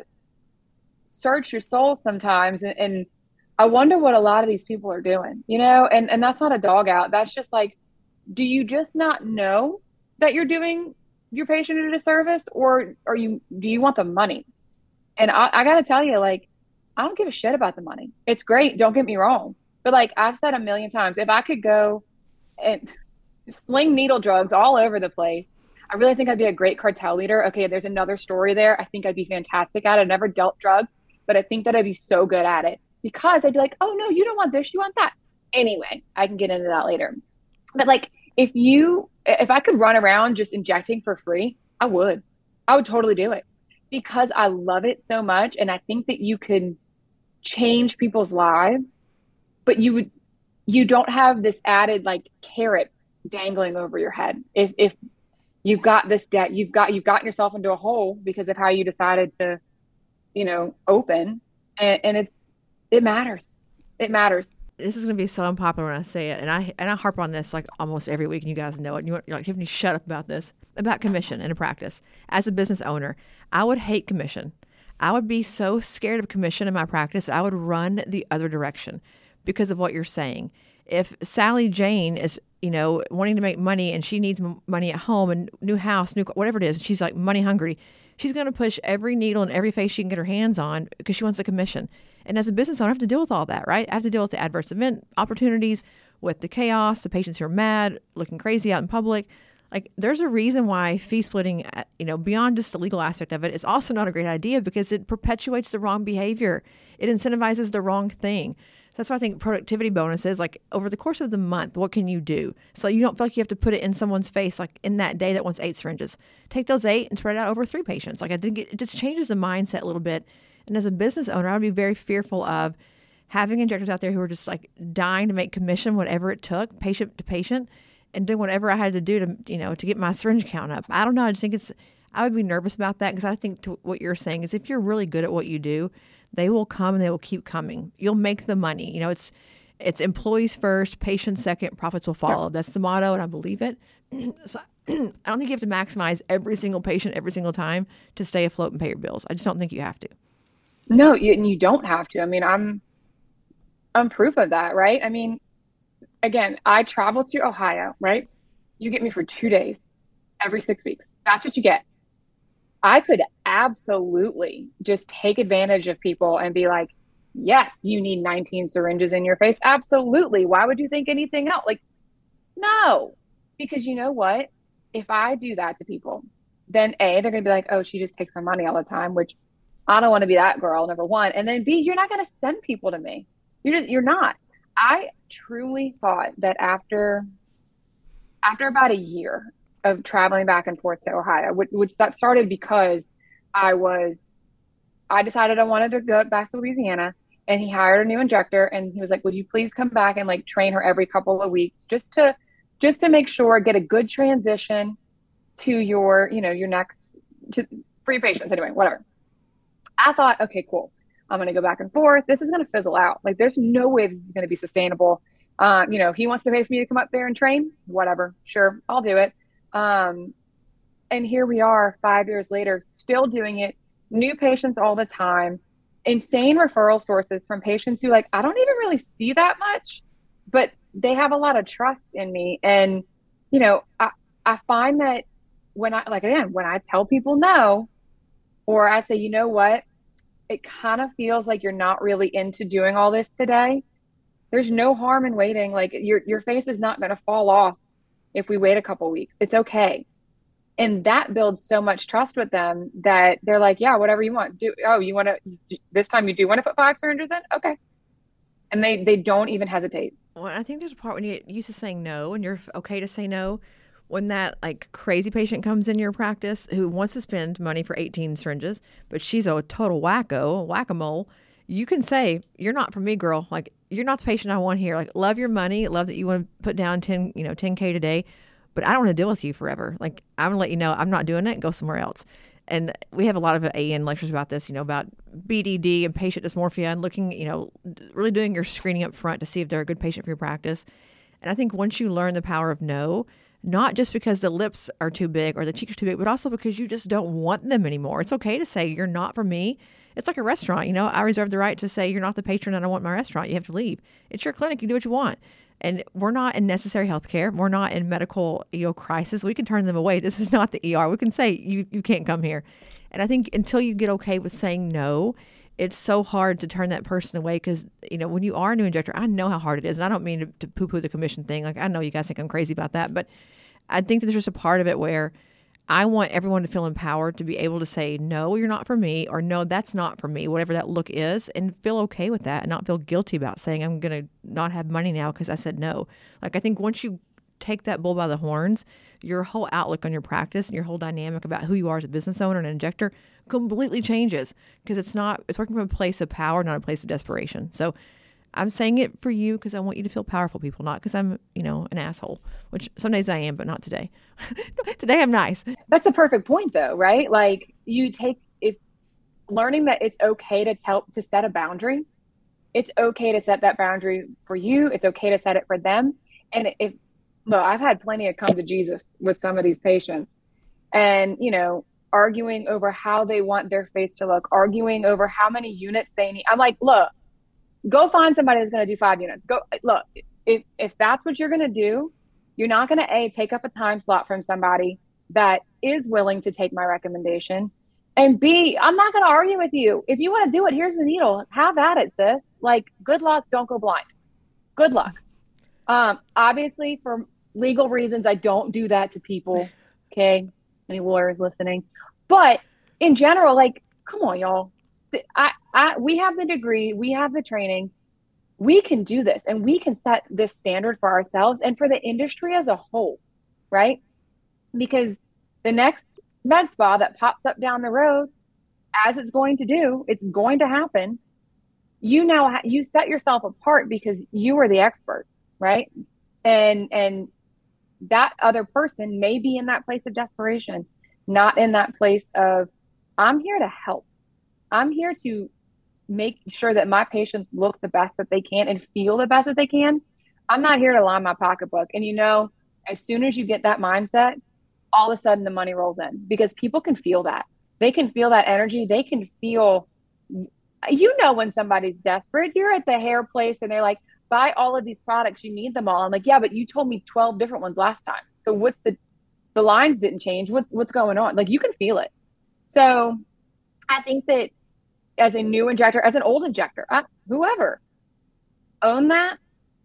search your soul sometimes. And I wonder what a lot of these people are doing, and that's not a dog out. That's just like, do you just not know that you're doing your patient a disservice, or do you want the money? And I gotta tell you, like, I don't give a shit about the money. It's great. Don't get me wrong. But like I've said a million times, if I could go and sling needle drugs all over the place, I really think I'd be a great cartel leader. Okay, there's another story there. I think I'd be fantastic at it. I never dealt drugs, but I think that I'd be so good at it because I'd be like, oh no, you don't want this, you want that. Anyway, I can get into that later. But like, if I could run around just injecting for free, I would totally do it because I love it so much. And I think that you can change people's lives, but you don't have this added like carrot dangling over your head. If you've got this debt, you've gotten yourself into a hole because of how you decided to, open, and it matters. It matters. This is going to be so unpopular when I say it, and I harp on this like almost every week, and you guys know it. You're like, Tiffany, shut up about this, about commission in a practice. As a business owner, I would hate commission. I would be so scared of commission in my practice, I would run the other direction because of what you're saying. If Sally Jane is, wanting to make money and she needs money at home and new house, whatever it is, she's like money hungry, she's going to push every needle in every face she can get her hands on because she wants a commission. And as a business owner, I have to deal with all that, right? I have to deal with the adverse event opportunities, with the chaos, the patients who are mad, looking crazy out in public. Like, there's a reason why fee splitting, beyond just the legal aspect of it, is also not a great idea because it perpetuates the wrong behavior. It incentivizes the wrong thing. So that's why I think productivity bonuses, like over the course of the month, what can you do? So you don't feel like you have to put it in someone's face, like in that day that wants 8 syringes. Take those 8 and spread it out over 3 patients. Like, I think it just changes the mindset a little bit. And as a business owner, I would be very fearful of having injectors out there who are just like dying to make commission, whatever it took, patient to patient, and doing whatever I had to do to, to get my syringe count up. I don't know. I just think I would be nervous about that because I think what you're saying is if you're really good at what you do, they will come and they will keep coming. You'll make the money. It's employees first, patients second, profits will follow. That's the motto, and I believe it. So I don't think you have to maximize every single patient every single time to stay afloat and pay your bills. I just don't think you have to. No, you don't have to. I mean, I'm proof of that, right? I mean, again, I travel to Ohio, right? You get me for 2 days every 6 weeks. That's what you get. I could absolutely just take advantage of people and be like, yes, you need 19 syringes in your face. Absolutely. Why would you think anything else? Like, no, because you know what? If I do that to people, then A, they're going to be like, oh, she just takes my money all the time, which I don't want to be that girl, number one. And then B, you're not going to send people to me. You're not. I truly thought that after about a year of traveling back and forth to Ohio, which that started because I decided I wanted to go back to Louisiana, and he hired a new injector, and he was like, would you please come back and like train her every couple of weeks just to make sure, get a good transition to your next, for your patients anyway, whatever. I thought, okay, cool. I'm going to go back and forth. This is going to fizzle out. Like, there's no way this is going to be sustainable. He wants to pay for me to come up there and train, whatever. Sure, I'll do it. And here we are 5 years later, still doing it. New patients all the time, insane referral sources from patients who I don't even really see that much, but they have a lot of trust in me. And, I find that when I tell people no, or I say, you know what, it kind of feels like you're not really into doing all this today. There's no harm in waiting. Like your face is not going to fall off if we wait a couple weeks. It's okay. And that builds so much trust with them that they're like, yeah, whatever you want. This time you do want to put 5 syringes in? Okay. And they don't even hesitate. Well, I think there's a part when you get used to saying no and you're okay to say no. When that crazy patient comes in your practice who wants to spend money for 18 syringes, but she's a total whack-a-mole, you can say, you're not for me, girl. Like, you're not the patient I want here. Like, love your money. Love that you want to put down 10K today, but I don't want to deal with you forever. Like, I'm going to let you know I'm not doing it. Go somewhere else. And we have a lot of AN lectures about this, about BDD and patient dysmorphia and looking, really doing your screening up front to see if they're a good patient for your practice. And I think once you learn the power of no, not just because the lips are too big or the cheeks are too big, but also because you just don't want them anymore. It's okay to say you're not for me. It's like a restaurant. I reserve the right to say you're not the patron and I want my restaurant. You have to leave. It's your clinic. You do what you want. And we're not in necessary healthcare. We're not in medical crisis. We can turn them away. This is not the ER. We can say you can't come here. And I think until you get okay with saying no, it's so hard to turn that person away because, when you are a new injector, I know how hard it is. And I don't mean to poo-poo the commission thing. Like, I know you guys think I'm crazy about that, but I think that there's just a part of it where I want everyone to feel empowered to be able to say, no, you're not for me, or no, that's not for me, whatever that look is, and feel okay with that and not feel guilty about saying, I'm going to not have money now because I said no. Like, I think once you take that bull by the horns, your whole outlook on your practice and your whole dynamic about who you are as a business owner and an injector completely changes, because it's working from a place of power, not a place of desperation. So I'm saying it for you because I want you to feel powerful, people, not because I'm, an asshole, which some days I am, but not today. Today I'm nice. That's a perfect point though, right? Like if learning that it's okay to set a boundary, it's okay to set that boundary for you. It's okay to set it for them. And I've had plenty of come to Jesus with some of these patients and, arguing over how they want their face to look, arguing over how many units they need. I'm like, look, go find somebody that's going to do 5 units. Go look, if that's what you're going to do, you're not going to take up a time slot from somebody that is willing to take my recommendation. And B, I'm not going to argue with you. If you want to do it, here's the needle. Have at it, sis. Like, good luck. Don't go blind. Good luck. Obviously, for legal reasons, I don't do that to people. Okay. Any lawyers listening? But in general, like, come on, y'all. We have the degree, we have the training, we can do this, and we can set this standard for ourselves and for the industry as a whole, right? Because the next med spa that pops up down the road, as it's going to do, it's going to happen. You set yourself apart because you are the expert, right? And that other person may be in that place of desperation, not in that place of, I'm here to help. I'm here to make sure that my patients look the best that they can and feel the best that they can. I'm not here to line my pocketbook. And as soon as you get that mindset, all of a sudden the money rolls in, because people can feel that. They can feel that energy. They can feel, when somebody's desperate. You're at the hair place and they're like, buy all of these products. You need them all. I'm like, yeah, but you told me 12 different ones last time. So what's the lines didn't change. What's going on? Like, you can feel it. So I think that as a new injector, as an old injector, whoever, own that,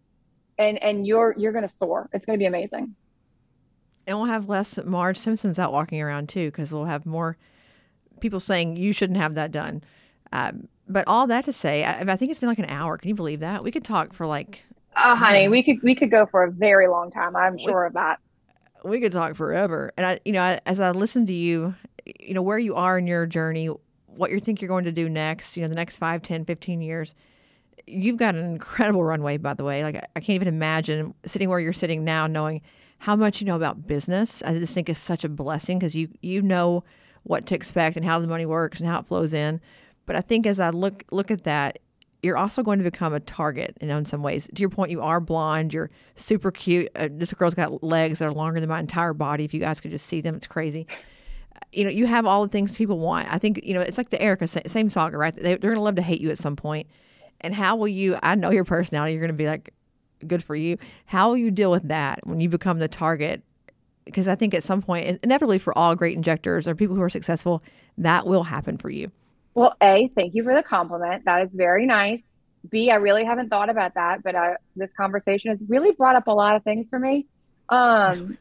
and you're going to soar. It's going to be amazing. And we'll have less Marge Simpsons out walking around too, because we'll have more people saying you shouldn't have that done. But all that to say, I think it's been like an hour. Can you believe that? We could talk for like. Honey, we could go for a very long time. I'm sure of that. We could talk forever. And as I listen to you, where you are in your journey, what you think you're going to do next, the next 5, 10, 15 years, you've got an incredible runway, by the way. Like, I can't even imagine sitting where you're sitting now, knowing how much you know about business. I just think is such a blessing, because you know what to expect and how the money works and how it flows in. But I think as I look at that, you're also going to become a target, in some ways. To your point, you are blonde. You're super cute. This girl's got legs that are longer than my entire body. If you guys could just see them, it's crazy. You have all the things people want. I think, it's like the Erica, same saga, right? They're going to love to hate you at some point. And how will you, I know your personality, you're going to be like, good for you. How will you deal with that when you become the target? Because I think at some point, inevitably for all great injectors or people who are successful, that will happen for you. Well, A, thank you for the compliment. That is very nice. B, I really haven't thought about that, but this conversation has really brought up a lot of things for me. When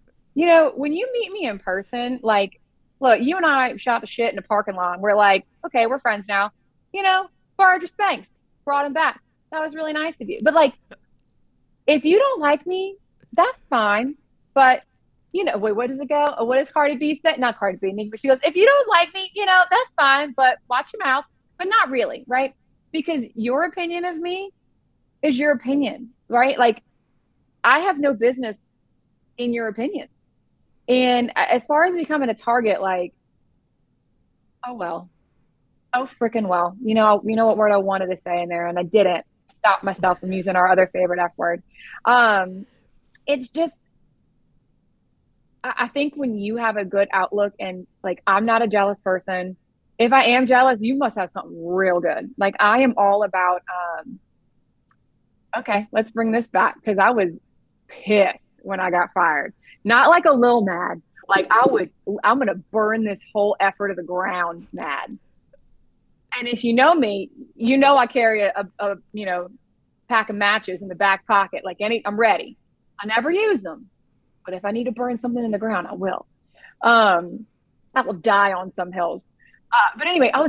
you meet me in person, like, look, you and I shot the shit in a parking lot. We're like, okay, we're friends now. Borrowed your Spanx, brought him back. That was really nice of you. But like, if you don't like me, that's fine. But wait, what does it go? What does Cardi B say? Not Cardi B, but she goes, if you don't like me, that's fine, but watch your mouth. But not really, right? Because your opinion of me is your opinion, right? Like, I have no business in your opinions. And as far as becoming a target, like, oh freaking well. You know what word I wanted to say in there, and I didn't stop myself from using our other favorite F word. It's just, I think when you have a good outlook, and like, I'm not a jealous person. If I am jealous, you must have something real good. Like, I am all about, okay, let's bring this back, because I was pissed when I got fired. Not like a little mad. Like, I'm going to burn this whole effort to the ground mad. And if you know me, I carry a pack of matches in the back pocket. Like, I'm ready. I never use them. But if I need to burn something in the ground, I will. I will die on some hills. But anyway, I was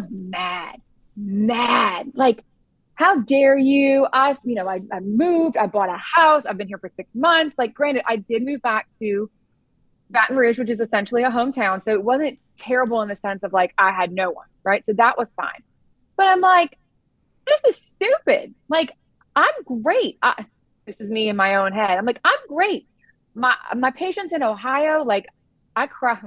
mad. Like, how dare you? I moved, I bought a house, I've been here for 6 months. Like, granted, I did move back to Baton Rouge, which is essentially a hometown. So it wasn't terrible in the sense of like I had no one, right? So that was fine. But I'm like, this is stupid. Like, I'm great. This is me in my own head. I'm like, I'm great. My patients in Ohio, like, I cry.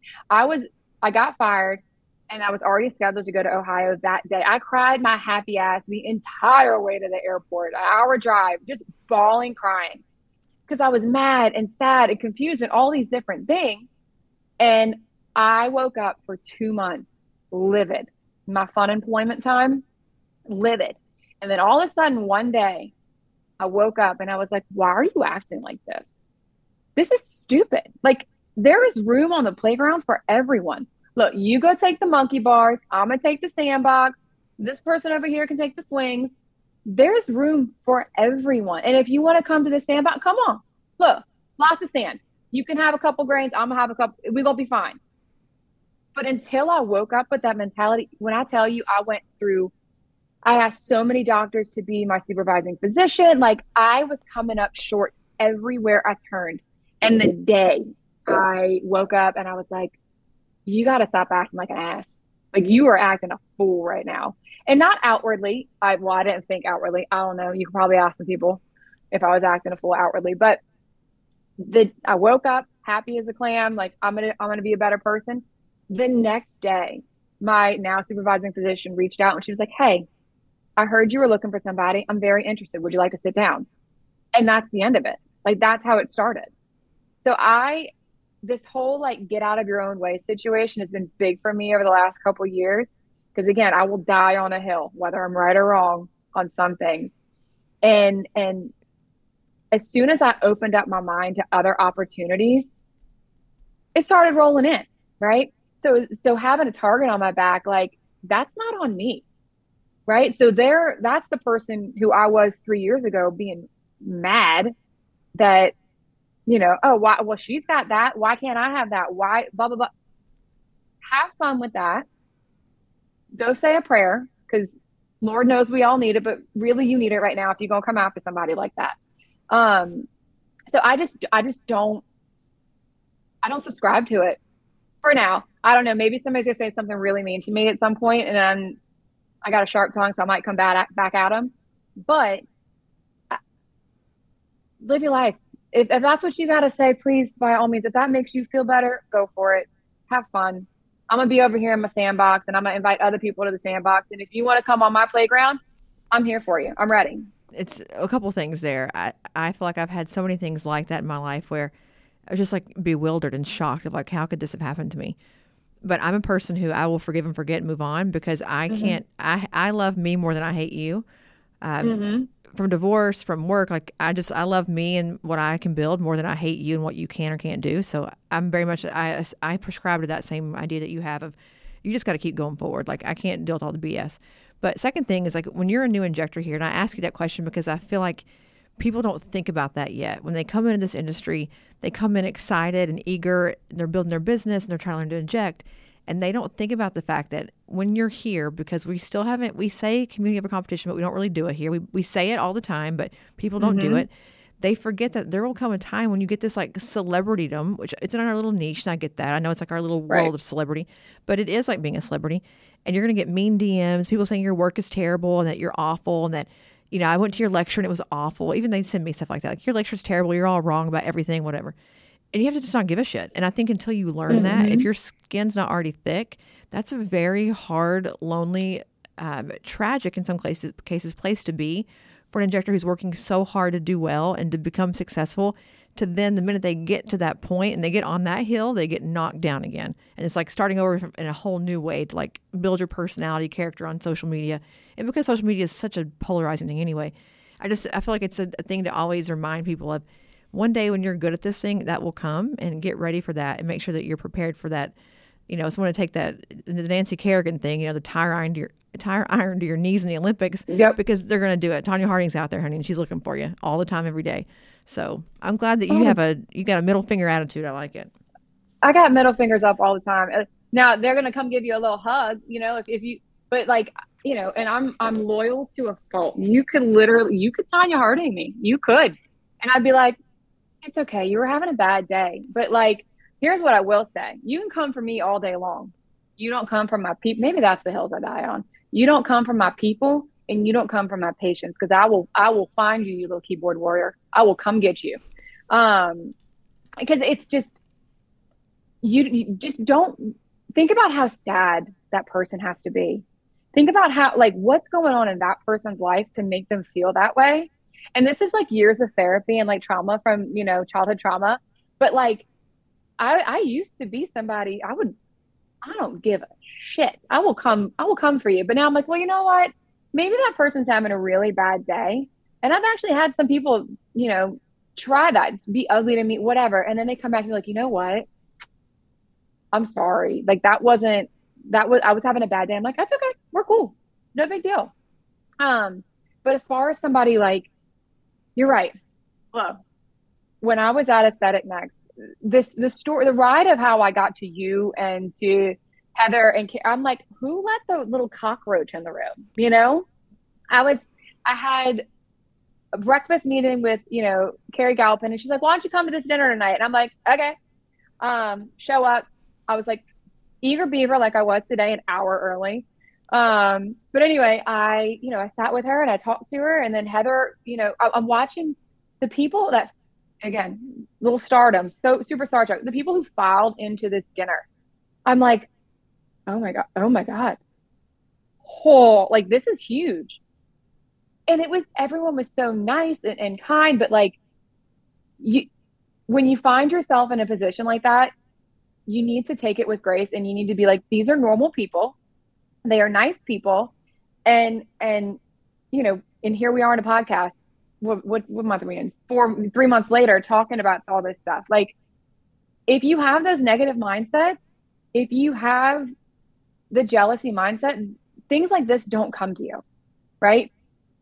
I got fired and I was already scheduled to go to Ohio that day. I cried my happy ass the entire way to the airport, an hour drive, just bawling, crying because I was mad and sad and confused and all these different things. And I woke up for 2 months livid. My fun employment time, livid. And then all of a sudden, one day, I woke up and I was like, why are you acting like this? This is stupid. Like, there is room on the playground for everyone. Look, you go take the monkey bars. I'm going to take the sandbox. This person over here can take the swings. There's room for everyone. And if you want to come to the sandbox, come on. Look, lots of sand. You can have a couple grains. I'm going to have a couple. We're going to be fine. But until I woke up with that mentality, when I tell you I asked so many doctors to be my supervising physician. Like, I was coming up short everywhere I turned. And the day I woke up and I was like, you got to stop acting like an ass. Like, you are acting a fool right now. And not outwardly. I didn't think outwardly. I don't know. You could probably ask some people if I was acting a fool outwardly. But I woke up happy as a clam. Like, I'm gonna be a better person. The next day, my now supervising physician reached out and she was like, hey, I heard you were looking for somebody. I'm very interested. Would you like to sit down? And that's the end of it. Like, that's how it started. So this whole like get out of your own way situation has been big for me over the last couple of years. Because again, I will die on a hill, whether I'm right or wrong on some things. And as soon as I opened up my mind to other opportunities, it started rolling in, right? So having a target on my back, like, that's not on me, right? So that's the person who I was 3 years ago being mad that, oh, why? Well, she's got that. Why can't I have that? Why? Blah, blah, blah. Have fun with that. Go say a prayer, because Lord knows we all need it, but really you need it right now if you're going to come after somebody like that. So I don't subscribe to it for now. I don't know. Maybe somebody's going to say something really mean to me at some point, and I got a sharp tongue, so I might come back at them. But live your life. If that's what you got to say, please, by all means, if that makes you feel better, go for it. Have fun. I'm going to be over here in my sandbox, and I'm going to invite other people to the sandbox. And if you want to come on my playground, I'm here for you. I'm ready. It's a couple things there. I feel like I've had so many things like that in my life where I was just like bewildered and shocked of like, how could this have happened to me? But I'm a person who I will forgive and forget and move on, because I can't, I love me more than I hate you. From divorce, from work, like I love me and what I can build more than I hate you and what you can or can't do. So I'm very much, I prescribe to that same idea that you have of, you just got to keep going forward. Like, I can't deal with all the BS. But second thing is, like, when you're a new injector here, and I ask you that question because I feel like people don't think about that yet. When they come into this industry, they come in excited and eager, and they're building their business and they're trying to learn to inject. And they don't think about the fact that when you're here, because we say community over competition, but we don't really do it here. We say it all the time, but people don't do it. They forget that there will come a time when you get this like celebritydom, which it's in our little niche, and I get that. I know it's like our little world of celebrity, but it is like being a celebrity. And you're going to get mean DMs, people saying your work is terrible and that you're awful and that, I went to your lecture and it was awful. Even they send me stuff like that. Like, your lecture's terrible. You're all wrong about everything, whatever. And you have to just not give a shit. And I think until you learn that, if your skin's not already thick, that's a very hard, lonely, tragic in some cases place to be for an injector who's working so hard to do well and to become successful, to then the minute they get to that point and they get on that hill, they get knocked down again. And it's like starting over in a whole new way to like build your personality, character on social media. And because social media is such a polarizing thing anyway, I feel like it's a thing to always remind people of, one day when you're good at this thing, that will come, and get ready for that and make sure that you're prepared for that. Someone to take that, the Nancy Kerrigan thing, the tire iron to your knees in the Olympics, because they're going to do it. Tonya Harding's out there, honey, and she's looking for you all the time, every day. So I'm glad that you got a middle finger attitude. I like it. I got middle fingers up all the time. Now they're gonna come give you a little hug, if you, but like, and I'm loyal to a fault. You could Tanya Harding me. You could. And I'd be like, it's okay. You were having a bad day. But like, here's what I will say. You can come for me all day long. You don't come from my people. Maybe that's the hills I die on. You don't come from my people, and you don't come from my patience, because I will find you, you little keyboard warrior. I will come get you. Because it's just, you just don't think about how sad that person has to be. Think about how, like, what's going on in that person's life to make them feel that way. And this is like years of therapy and like trauma from, childhood trauma. But like, I used to be somebody, I don't give a shit. I will come for you. But now I'm like, well, you know what? Maybe that person's having a really bad day. And I've actually had some people, try that, be ugly to me, whatever. And then they come back and be like, you know what? I'm sorry. Like I was having a bad day. I'm like, that's okay. We're cool. No big deal. But as far as somebody like, you're right. Look, when I was at Aesthetic Next, the ride of how I got to you and to Heather and I'm like, who let the little cockroach in the room? I had a breakfast meeting with, Carrie Galpin, and she's like, why don't you come to this dinner tonight? And I'm like, okay. Show up. I was like eager beaver, like I was today, an hour early. But anyway, I sat with her and I talked to her, and then Heather, I'm watching the people that, again, little stardom, so super Star Trek, the people who filed into this dinner. I'm like, oh my God. Oh, like, this is huge. And everyone was so nice and kind, but like, when you find yourself in a position like that, you need to take it with grace, and you need to be like, these are normal people. They are nice people. And here we are in a podcast. What month are we in? 3 months later, talking about all this stuff. Like, if you have those negative mindsets, if you have the jealousy mindset, things like this don't come to you, right?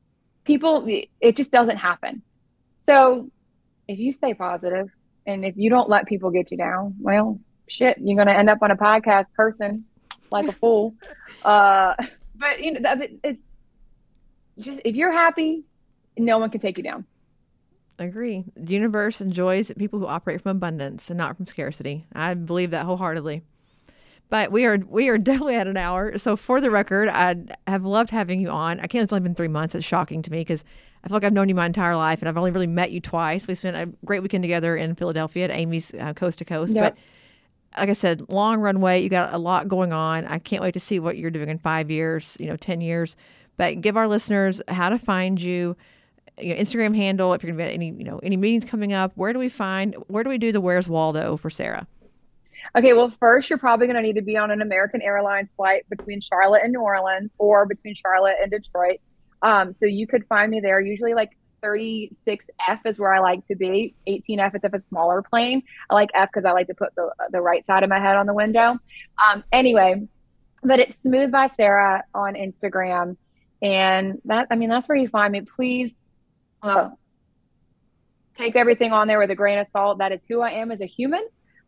It just doesn't happen. So if you stay positive, and if you don't let people get you down, well, shit, you're going to end up on a podcast cursing like a fool. But it's just, if you're happy, no one can take you down. I agree. The universe enjoys people who operate from abundance and not from scarcity. I believe that wholeheartedly. But we are definitely at an hour. So for the record, I have loved having you on. I can't, it's only been 3 months. It's shocking to me because I feel like I've known you my entire life, and I've only really met you twice. We spent a great weekend together in Philadelphia at Amy's Coast to Coast. Yep. But like I said, long runway. You got a lot going on. I can't wait to see what you're doing in 5 years, 10 years. But give our listeners how to find you, Instagram handle, if you're going to be at any meetings coming up. Where do we do the Where's Waldo for Sarah? Okay, well, first, you're probably going to need to be on an American Airlines flight between Charlotte and New Orleans, or between Charlotte and Detroit. So you could find me there. Usually like 36F is where I like to be. 18F is if it's a smaller plane. I like F because I like to put the right side of my head on the window. Anyway, but it's Smooth by Sarah on Instagram. And that's where you find me. Please take everything on there with a grain of salt. That is who I am as a human.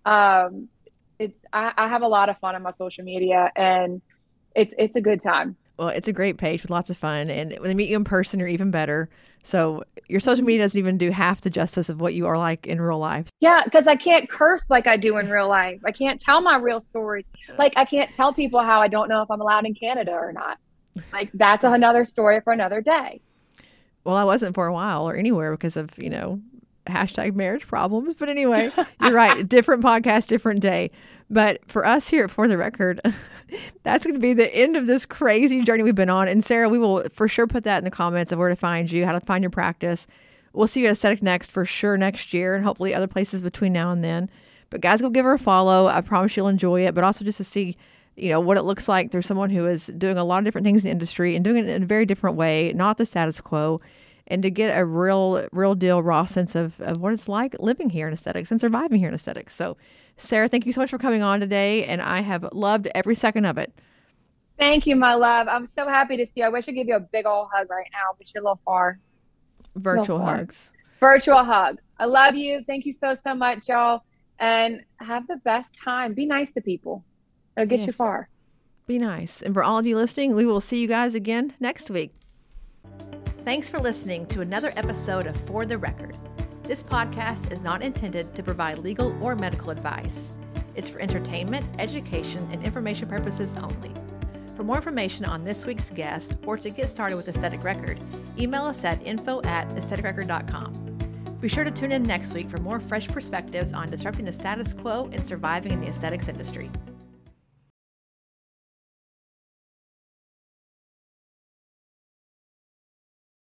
I have a lot of fun on my social media, and it's a good time. Well, it's a great page with lots of fun, and when they meet you in person, you're even better. So your social media doesn't even do half the justice of what you are like in real life. Yeah, because I can't curse like I do in real life. I can't tell my real story. Like, I can't tell people how I don't know if I'm allowed in Canada or not. Like, that's another story for another day. Well, I wasn't for a while or anywhere because of, hashtag marriage problems. But anyway, you're right. Different podcast, different day. But for us here at For the Record, that's going to be the end of this crazy journey we've been on. And Sarah, we will for sure put that in the comments of where to find you, how to find your practice. We'll see you at Aesthetic Next for sure next year, and hopefully other places between now and then. But guys, go give her a follow. I promise you'll enjoy it. But also just to see, what it looks like through someone who is doing a lot of different things in the industry and doing it in a very different way, not the status quo. And to get a real deal, raw sense of what it's like living here in aesthetics and surviving here in aesthetics. So, Sarah, thank you so much for coming on today, and I have loved every second of it. Thank you, my love. I'm so happy to see you. I wish I could give you a big old hug right now, but you're a little far. Virtual hugs. Virtual hug. I love you. Thank you so much, y'all. and have the best time. Be nice to people. It'll get you far. Be nice. And for all of you listening, we will see you guys again next week. Thanks for listening to another episode of For the Record. This podcast is not intended to provide legal or medical advice. It's for entertainment, education, and information purposes only. For more information on this week's guest or to get started with Aesthetic Record, email us at info@aestheticrecord.com. Be sure to tune in next week for more fresh perspectives on disrupting the status quo and surviving in the aesthetics industry.